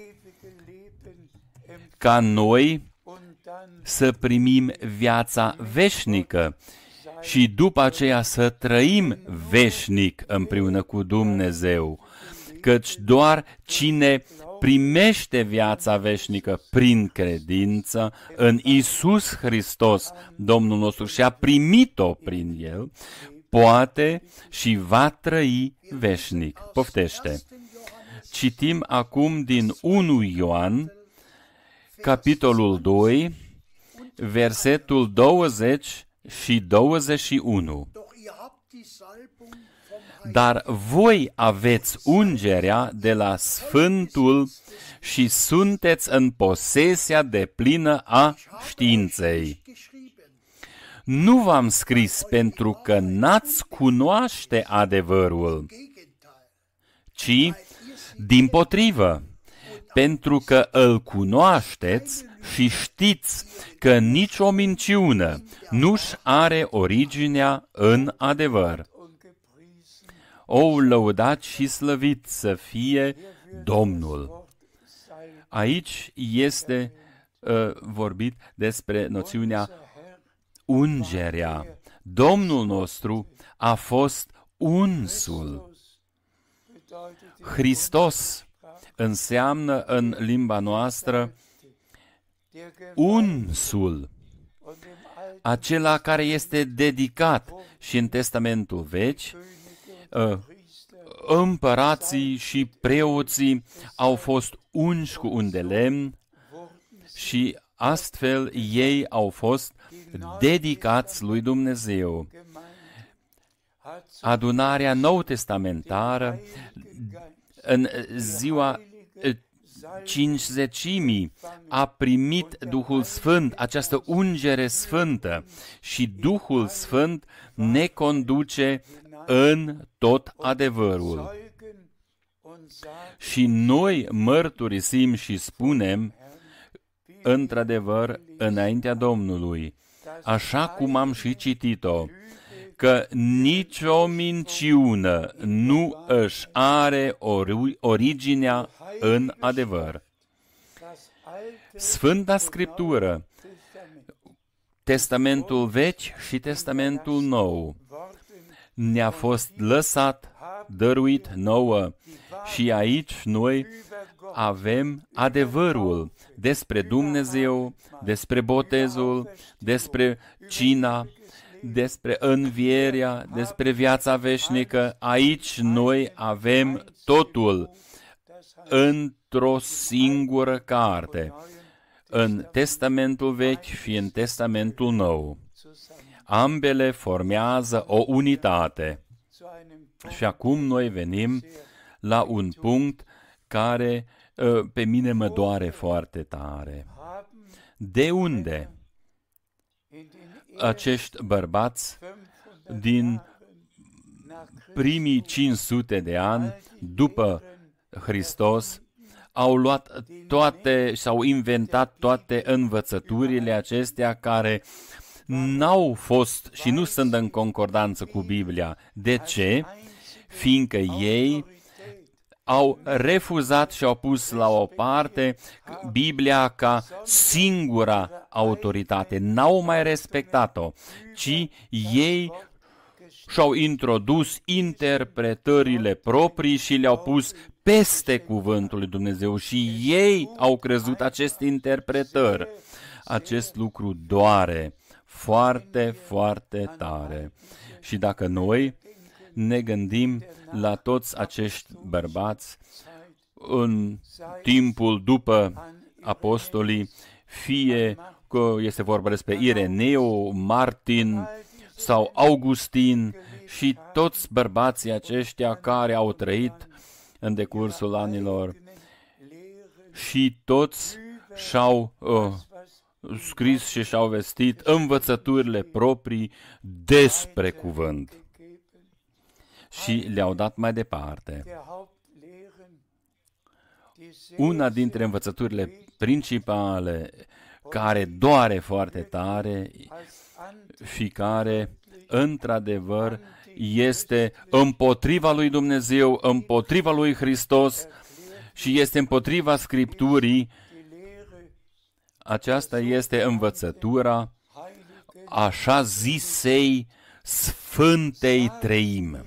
ca noi să primim viața veșnică și după aceea să trăim veșnic împreună cu Dumnezeu, căci doar cine primește viața veșnică prin credință în Iisus Hristos, Domnul nostru, și a primit-o prin El, poate și va trăi veșnic. Poftește! Citim acum din unu Ioan, capitolul doi, versetul douăzeci și douăzeci și unu. Dar voi aveți ungerea de la Sfântul și sunteți în posesia deplină a științei. Nu v-am scris pentru că n-ați cunoaște adevărul, ci dimpotrivă, pentru că îl cunoașteți și știți că nicio minciună nu-și are originea în adevăr. O, lăudat și slăvit să fie Domnul! Aici este uh, vorbit despre noțiunea ungerea. Domnul nostru a fost unsul. Hristos înseamnă în limba noastră unsul, acela care este dedicat, și în Testamentul Vechi împărații și preoții au fost unși cu un de lemn și astfel ei au fost dedicați lui Dumnezeu. Adunarea nou-testamentară în ziua cincizecimii a primit Duhul Sfânt, această ungere sfântă, și Duhul Sfânt ne conduce în tot adevărul. Și noi mărturisim și spunem, într-adevăr, înaintea Domnului, așa cum am și citit-o, că nicio minciună nu își are ori- originea în adevăr. Sfânta Scriptură, Testamentul Vechi și Testamentul Nou, ne-a fost lăsat, dăruit nouă, și aici noi avem adevărul despre Dumnezeu, despre botezul, despre cina, despre învierea, despre viața veșnică. Aici noi avem totul într-o singură carte, în Testamentul Vechi și în Testamentul Nou. Ambele formează o unitate. Și acum noi venim la un punct care uh, pe mine mă doare foarte tare. De unde acești bărbați din primii cinci sute de ani după Hristos au luat toate și au inventat toate învățăturile acestea care n-au fost și nu sunt în concordanță cu Biblia? De ce? Fiindcă ei au refuzat și au pus la o parte Biblia ca singura autoritate. N-au mai respectat-o, ci ei și-au introdus interpretările proprii și le-au pus peste cuvântul lui Dumnezeu și ei au crezut aceste interpretări. Acest lucru doare foarte, foarte tare. Și dacă noi ne gândim la toți acești bărbați în timpul după apostolii, fie că este vorba despre Ireneu, Martin sau Augustin și toți bărbații aceștia care au trăit în decursul anilor și toți și-au uh, scris și și-au vestit învățăturile proprii despre cuvânt și le-au dat mai departe. Una dintre învățăturile principale care doare foarte tare și care, într-adevăr, este împotriva lui Dumnezeu, împotriva lui Hristos și este împotriva Scripturii, aceasta este învățătura așa zisei Sfântei Treimi.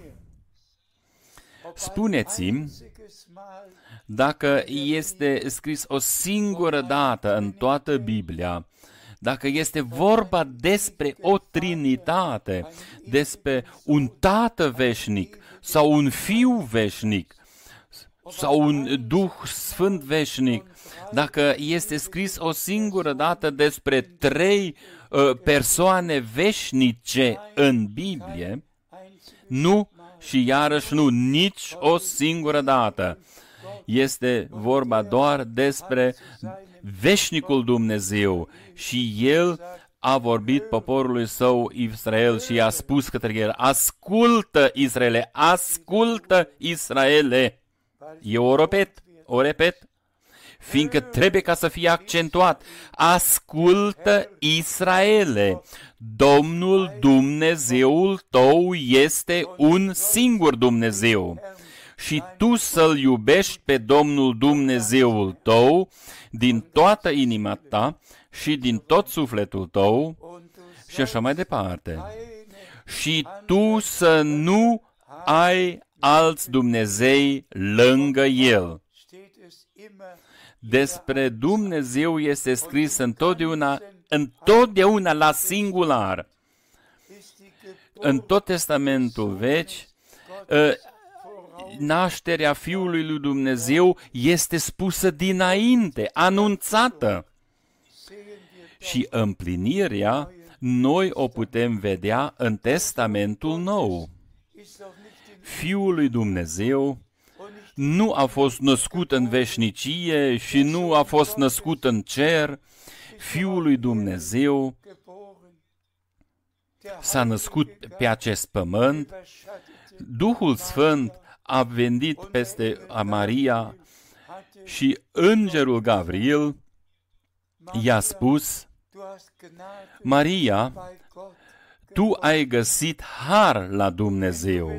Spuneți-mi dacă este scris o singură dată în toată Biblia, dacă este vorba despre o trinitate, despre un Tată veșnic sau un Fiu veșnic sau un Duh Sfânt veșnic, dacă este scris o singură dată despre trei uh, persoane veșnice în Biblie, nu și iarăși nu, nici o singură dată. Este vorba doar despre veșnicul Dumnezeu și El a vorbit poporului său Israel și i-a spus către el: ascultă, Israele, ascultă, Israele. Eu o repet, o repet, fiindcă trebuie ca să fie accentuat. Ascultă, Israele, Domnul Dumnezeul tău este un singur Dumnezeu și tu să-L iubești pe Domnul Dumnezeul tău din toată inima ta și din tot sufletul tău și așa mai departe. Și tu să nu ai alți Dumnezei lângă El. Despre Dumnezeu este scris întotdeauna, întotdeauna la singular. În tot Testamentul Vechi, nașterea Fiului lui Dumnezeu este spusă dinainte, anunțată. Și împlinirea noi o putem vedea în Testamentul Nou. Fiul lui Dumnezeu nu a fost născut în veșnicie și nu a fost născut în cer. Fiul lui Dumnezeu s-a născut pe acest pământ. Duhul Sfânt a venit peste Maria și îngerul Gavril i-a spus: Maria, tu ai găsit har la Dumnezeu.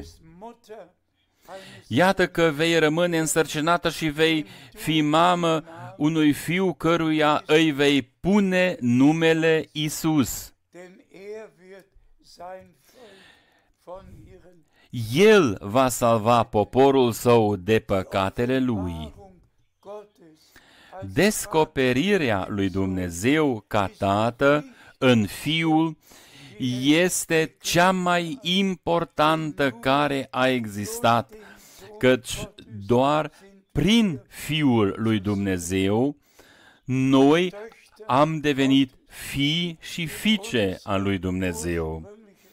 Iată că vei rămâne însărcinată și vei fi mamă unui fiu căruia îi vei pune numele Isus. El va salva poporul său de păcatele lui. descoperirea lui Dumnezeu ca Tată în Fiul este cea mai importantă care a existat, căci doar prin Fiul lui Dumnezeu noi am devenit fii și fiice a lui Dumnezeu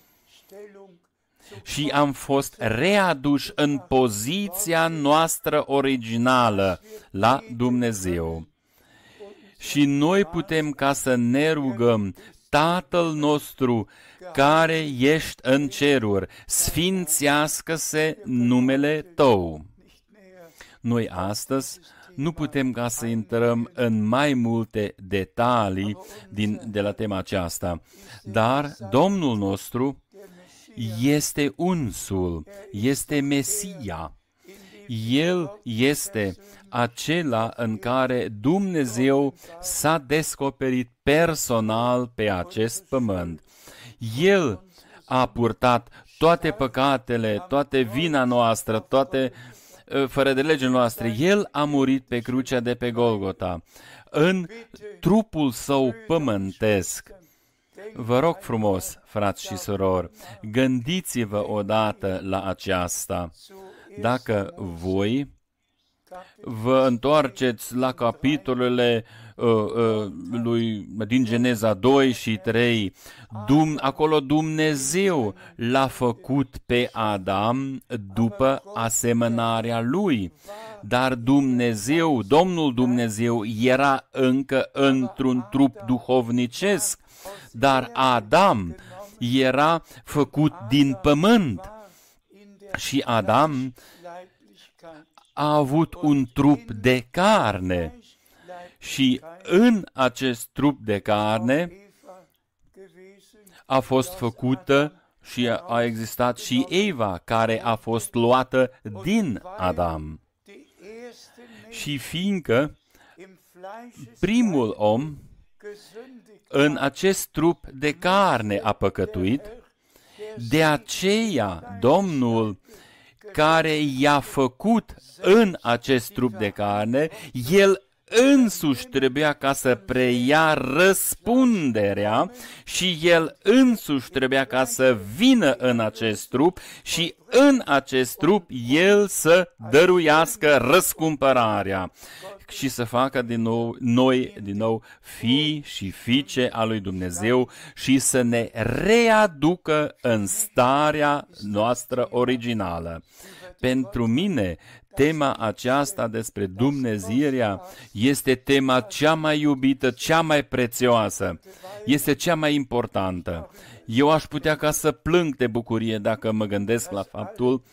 și am fost readuși în poziția noastră originală la Dumnezeu. Și noi putem ca să ne rugăm: Tatăl nostru care ești în ceruri, sfințească-se numele Tău. Noi astăzi nu putem ca să intrăm în mai multe detalii din, de la tema aceasta, dar Domnul nostru este unsul, este Mesia. El este acela în care Dumnezeu s-a descoperit personal pe acest pământ. El a purtat toate păcatele, toate vina noastră, toate fără de legile noastre. El a murit pe crucea de pe Golgota, în trupul său pământesc. Vă rog frumos, frați și surori, gândiți-vă odată la aceasta. Dacă voi vă întoarceți la capitolele uh, uh, lui, din Geneza doi și trei, Dum, acolo Dumnezeu l-a făcut pe Adam după asemănarea lui. Dar Dumnezeu, Domnul Dumnezeu, era încă într-un trup duhovnicesc, dar Adam era făcut din pământ. Și Adam a avut un trup de carne și în acest trup de carne a fost făcută și a existat și Eva, care a fost luată din Adam. Și fiindcă primul om în acest trup de carne a păcătuit, de aceea Domnul care i-a făcut în acest trup de carne, El însuși trebuia ca să preia răspunderea și El însuși trebuia ca să vină în acest trup și în acest trup El să dăruiască răscumpărarea și să facă din nou, noi, din nou, fii și fiice a lui Dumnezeu și să ne readucă în starea noastră originală. Pentru mine, tema aceasta despre Dumnezeirea este tema cea mai iubită, cea mai prețioasă, este cea mai importantă. Eu aș putea ca să plâng de bucurie dacă mă gândesc la faptul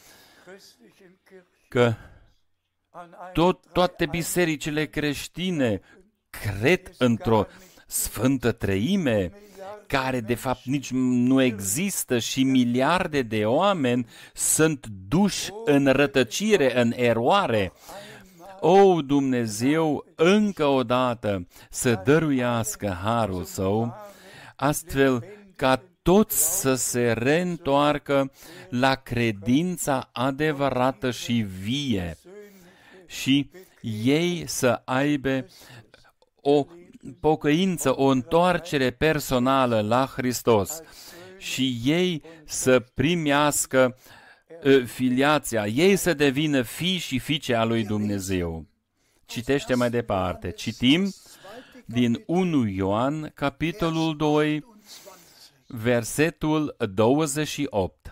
că tot, toate bisericile creștine cred într-o sfântă treime, care de fapt nici nu există și miliarde de oameni sunt duși în rătăcire, în eroare. O, Dumnezeu, încă o dată să dăruiască harul Său, astfel ca toți să se reîntoarcă la credința adevărată și vie și ei să aibă o pocăință, o întoarcere personală la Hristos și ei să primească uh, filiația, ei să devină fii și fiice a lui Dumnezeu. Citește mai departe. Citim din unu Ioan, capitolul doi, versetul douăzeci și opt.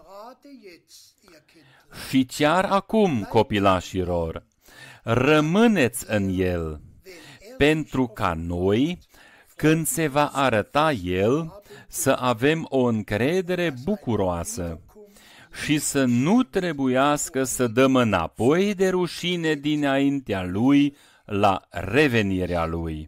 Și chiar acum, copilașilor, rămâneți în El, pentru ca noi, când se va arăta El, să avem o încredere bucuroasă și să nu trebuiască să dăm înapoi de rușine dinaintea Lui la revenirea Lui.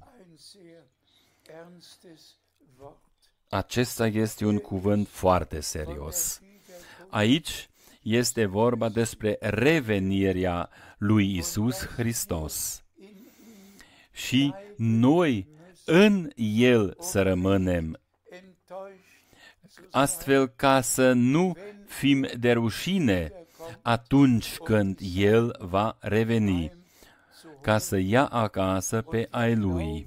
Acesta este un cuvânt foarte serios. Aici este vorba despre revenirea lui Isus Hristos. Și noi în El să rămânem, astfel ca să nu fim de rușine atunci când El va reveni. ca să ia acasă pe ai lui.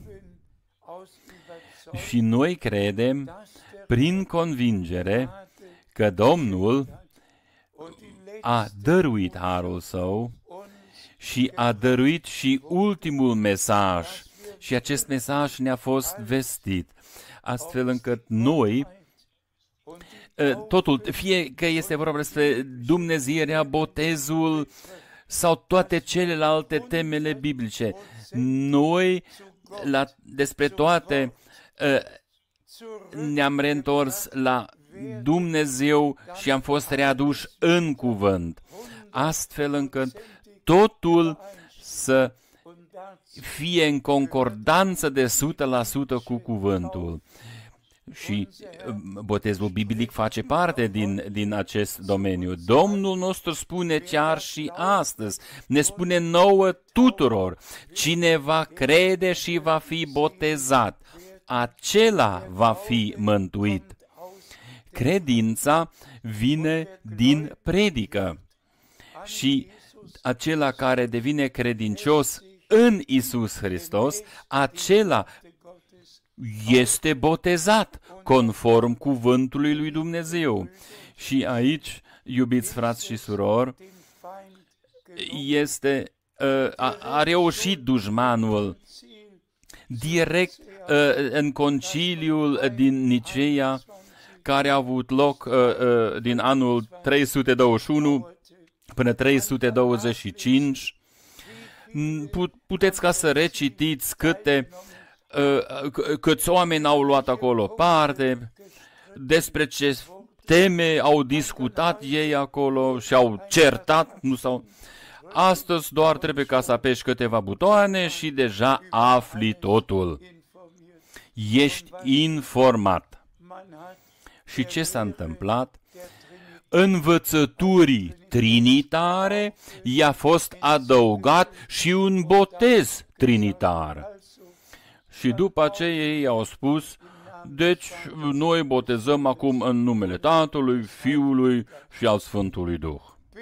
Și noi credem, prin convingere, că Domnul a dăruit harul său și a dăruit și ultimul mesaj. Și acest mesaj ne-a fost vestit, astfel încât noi, totul, fie că este vorba despre dumnezeirea, botezul sau toate celelalte temele biblice, noi, la, despre toate, ne-am reîntors la Dumnezeu și am fost readuși în cuvânt, astfel încât totul să fie în concordanță de o sută la sută cu cuvântul. Și botezul biblic face parte din, din acest domeniu. Domnul nostru spune chiar și astăzi, ne spune nouă tuturor, cine va crede și va fi botezat, acela va fi mântuit. Credința vine din predică și acela care devine credincios în Iisus Hristos, acela este botezat conform cuvântului lui Dumnezeu. Și aici, iubiți frați și surori, este, a, a reușit dușmanul direct în conciliul din Niceea, care a avut loc din anul trei sute douăzeci și unu până trei sute douăzeci și cinci. Puteți ca să recitiți câte câți oameni au luat acolo parte, despre ce teme au discutat ei acolo și au certat, nu sau. Astăzi doar trebuie ca să apeși câteva butoane și deja afli totul. Ești informat. Și ce s-a întâmplat? Învățăturii trinitare i-a fost adăugat și un botez trinitar. Și după aceea ei au spus, deci noi botezăm acum în numele Tatălui, Fiului și al Sfântului Duh.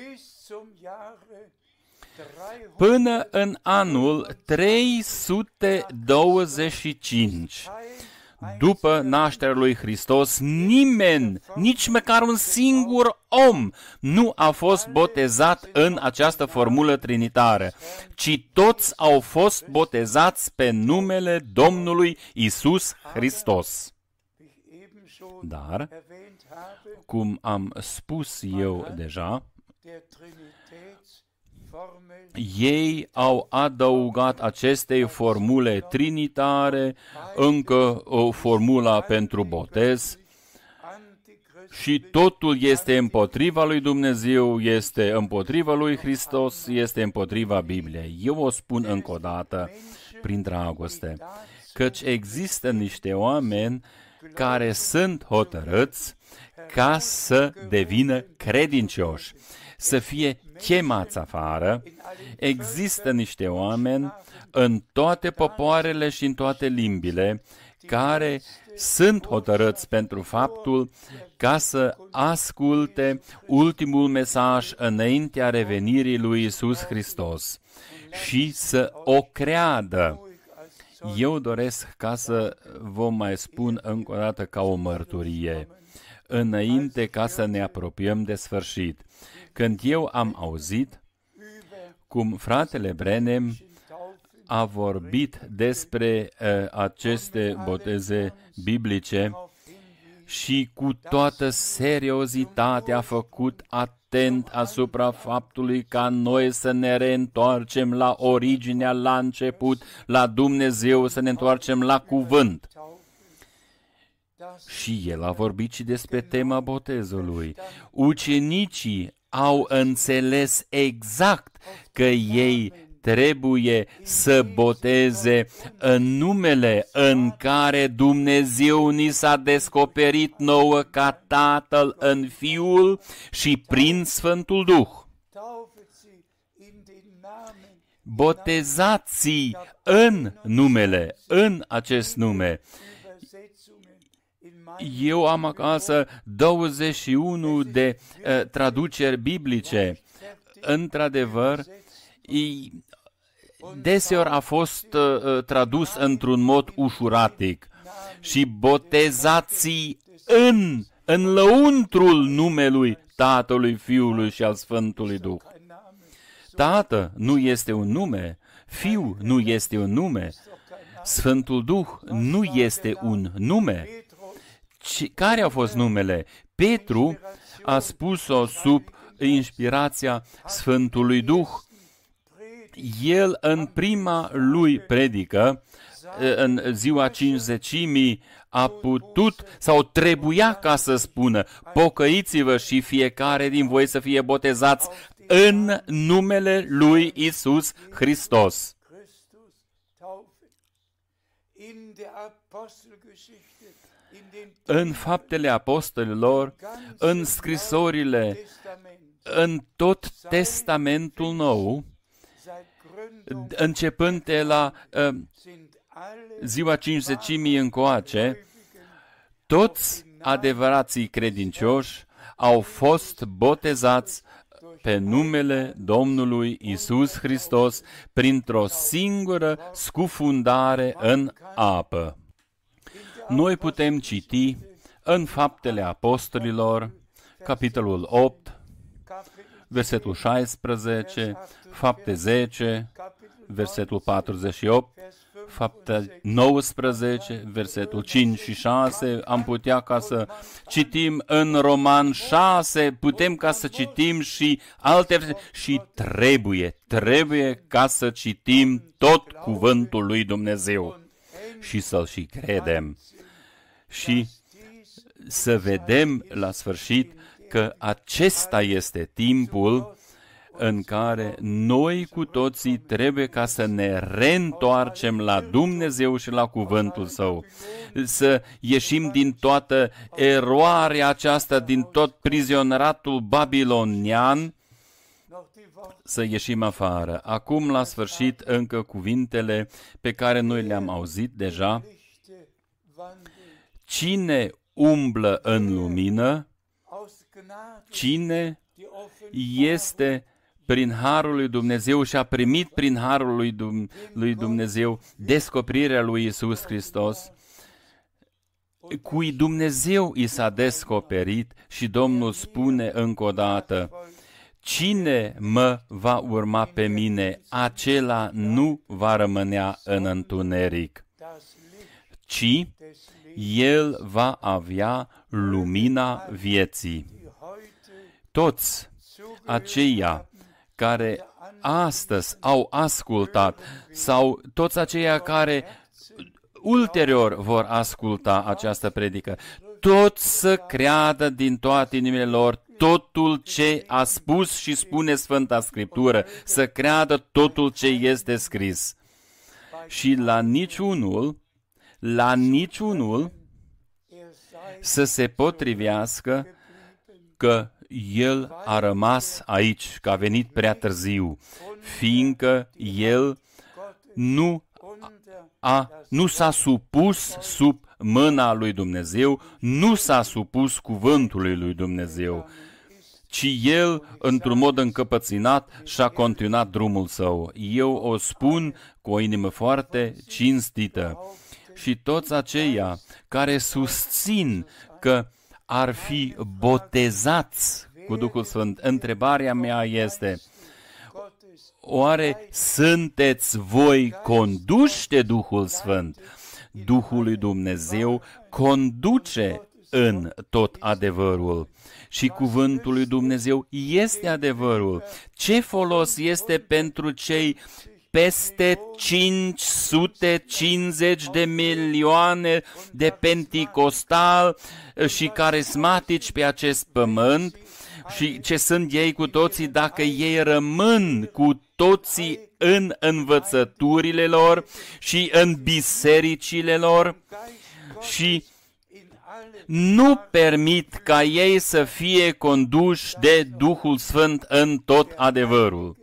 Până în anul trei sute douăzeci și cinci, după nașterea lui Hristos, nimeni, nici măcar un singur om, nu a fost botezat în această formulă trinitară, ci toți au fost botezați pe numele Domnului Iisus Hristos. Dar, cum am spus eu deja, ei au adăugat acestei formule trinitare încă o formulă pentru botez și totul este împotriva lui Dumnezeu, este împotriva lui Hristos, este împotriva Bibliei. Eu o spun încă o dată prin dragoste, căci există niște oameni care sunt hotărâți ca să devină credincioși, să fie chemați afară. Există niște oameni în toate popoarele și în toate limbile care sunt hotărâți pentru faptul ca să asculte ultimul mesaj înaintea revenirii lui Iisus Hristos și să o creadă. Eu doresc ca să vă mai spun încă o dată ca o mărturie, înainte ca să ne apropiem de sfârșit. Când eu am auzit cum fratele Branham a vorbit despre uh, aceste boteze biblice și cu toată seriozitatea a făcut atent asupra faptului ca noi să ne reîntoarcem la originea, la început, la Dumnezeu, să ne întoarcem la cuvânt. Și el a vorbit și despre tema botezului. Ucenicii au înțeles exact că ei trebuie să boteze în numele în care Dumnezeu ni s-a descoperit nouă ca Tatăl în Fiul și prin Sfântul Duh. Botezați în numele, în acest nume. Eu am acasă douăzeci și unu de uh, traduceri biblice. Într-adevăr, deseori a fost uh, tradus într-un mod ușuratic și botezați în, în lăuntrul numelui Tatălui, Fiului și al Sfântului Duh. Tată nu este un nume, Fiu nu este un nume, Sfântul Duh nu este un nume. Care a fost numele? Petru a spus-o sub inspirația Sfântului Duh. El în prima lui predică, în ziua cincizecimii, a putut sau trebuia ca să spună: pocăiți-vă și fiecare din voi să fie botezați în numele lui Iisus Hristos. În Faptele Apostolilor, în scrisorile, în tot Testamentul Nou, începând de la uh, ziua cincizecimii încoace, toți adevărații credincioși au fost botezați pe numele Domnului Iisus Hristos printr-o singură scufundare în apă. Noi putem citi în Faptele Apostolilor, capitolul opt, versetul șaisprezece, Fapte zece, versetul patruzeci și opt, Fapte nouăsprezece, versetul cinci și șase, am putea ca să citim în Roman șase, putem ca să citim și alte versete și trebuie, trebuie ca să citim tot cuvântul lui Dumnezeu și să-l și credem și să vedem la sfârșit că acesta este timpul în care noi cu toții trebuie ca să ne reîntoarcem la Dumnezeu și la cuvântul Său, să ieșim din toată eroarea aceasta, din tot prizoneratul babilonian, să ieșim afară. Acum, la sfârșit, încă cuvintele pe care noi le-am auzit deja. Cine umblă în lumină, cine este prin harul lui Dumnezeu și a primit prin harul lui, Dum- lui Dumnezeu descoperirea lui Iisus Hristos, cui Dumnezeu i s-a descoperit și Domnul spune încă o dată: cine mă va urma pe mine, acela nu va rămânea în întuneric, ci el va avea lumina vieții. Toți aceia care astăzi au ascultat sau toți aceia care ulterior vor asculta această predică, toți să creadă din toate inimile lor totul ce a spus și spune Sfânta Scriptură, să creadă totul ce este scris. Și la niciunul, la niciunul să se potrivească că el a rămas aici, că a venit prea târziu, fiindcă el nu, a, nu s-a supus sub mâna lui Dumnezeu, nu s-a supus cuvântului lui Dumnezeu, ci el, într-un mod încăpățânat, și-a continuat drumul său. Eu o spun cu o inimă foarte cinstită. Și toți aceia care susțin că ar fi botezați cu Duhul Sfânt, întrebarea mea este: oare sunteți voi conduși de Duhul Sfânt? Duhul lui Dumnezeu conduce în tot adevărul și cuvântul lui Dumnezeu este adevărul. Ce folos este pentru cei peste cinci sute cincizeci de milioane de penticostali și carismatici pe acest pământ și ce sunt ei cu toții dacă ei rămân cu toții în învățăturile lor și în bisericile lor și nu permit ca ei să fie conduși de Duhul Sfânt în tot adevărul.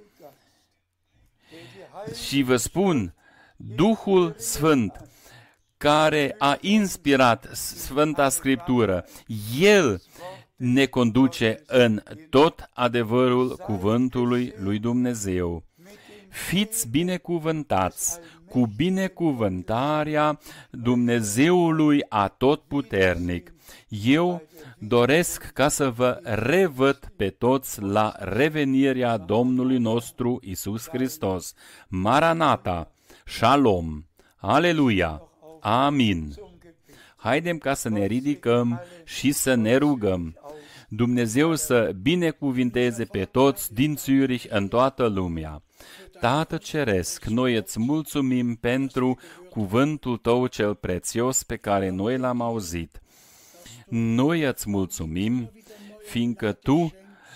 Și vă spun, Duhul Sfânt care a inspirat Sfânta Scriptură, El ne conduce în tot adevărul cuvântului lui Dumnezeu. fiți binecuvântați cu binecuvântarea Dumnezeului Atotputernic. Eu doresc ca să vă revăd pe toți la revenirea Domnului nostru Iisus Hristos. Maranata, Shalom, Aleluia, Amin. Haidem ca să ne ridicăm și să ne rugăm. Dumnezeu să binecuvinteze pe toți din Zürich în toată lumea. Tată Ceresc, noi îți mulțumim pentru cuvântul Tău cel prețios pe care noi l-am auzit. Noi îți mulțumim, fiindcă Tu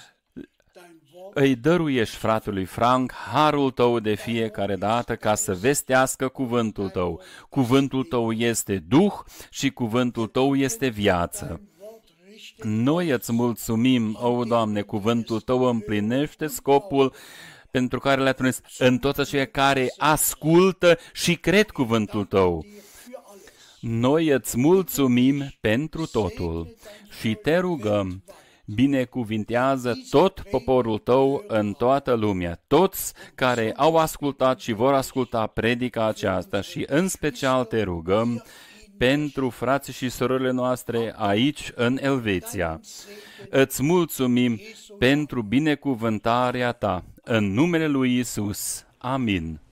îi dăruiești fratelui Frank harul Tău de fiecare dată ca să vestească cuvântul Tău. Cuvântul Tău este Duh și cuvântul Tău este viață. Noi îți mulțumim, o, Doamne, cuvântul Tău împlinește scopul pentru care le-a trimis în toți aceia care ascultă și cred cuvântul Tău. Noi îți mulțumim pentru totul și te rugăm, binecuvintează tot poporul Tău în toată lumea, toți care au ascultat și vor asculta predica aceasta și în special te rugăm pentru frații și surorile noastre aici în Elveția. Îți mulțumim pentru binecuvântarea Ta, în numele lui Iisus. Amin.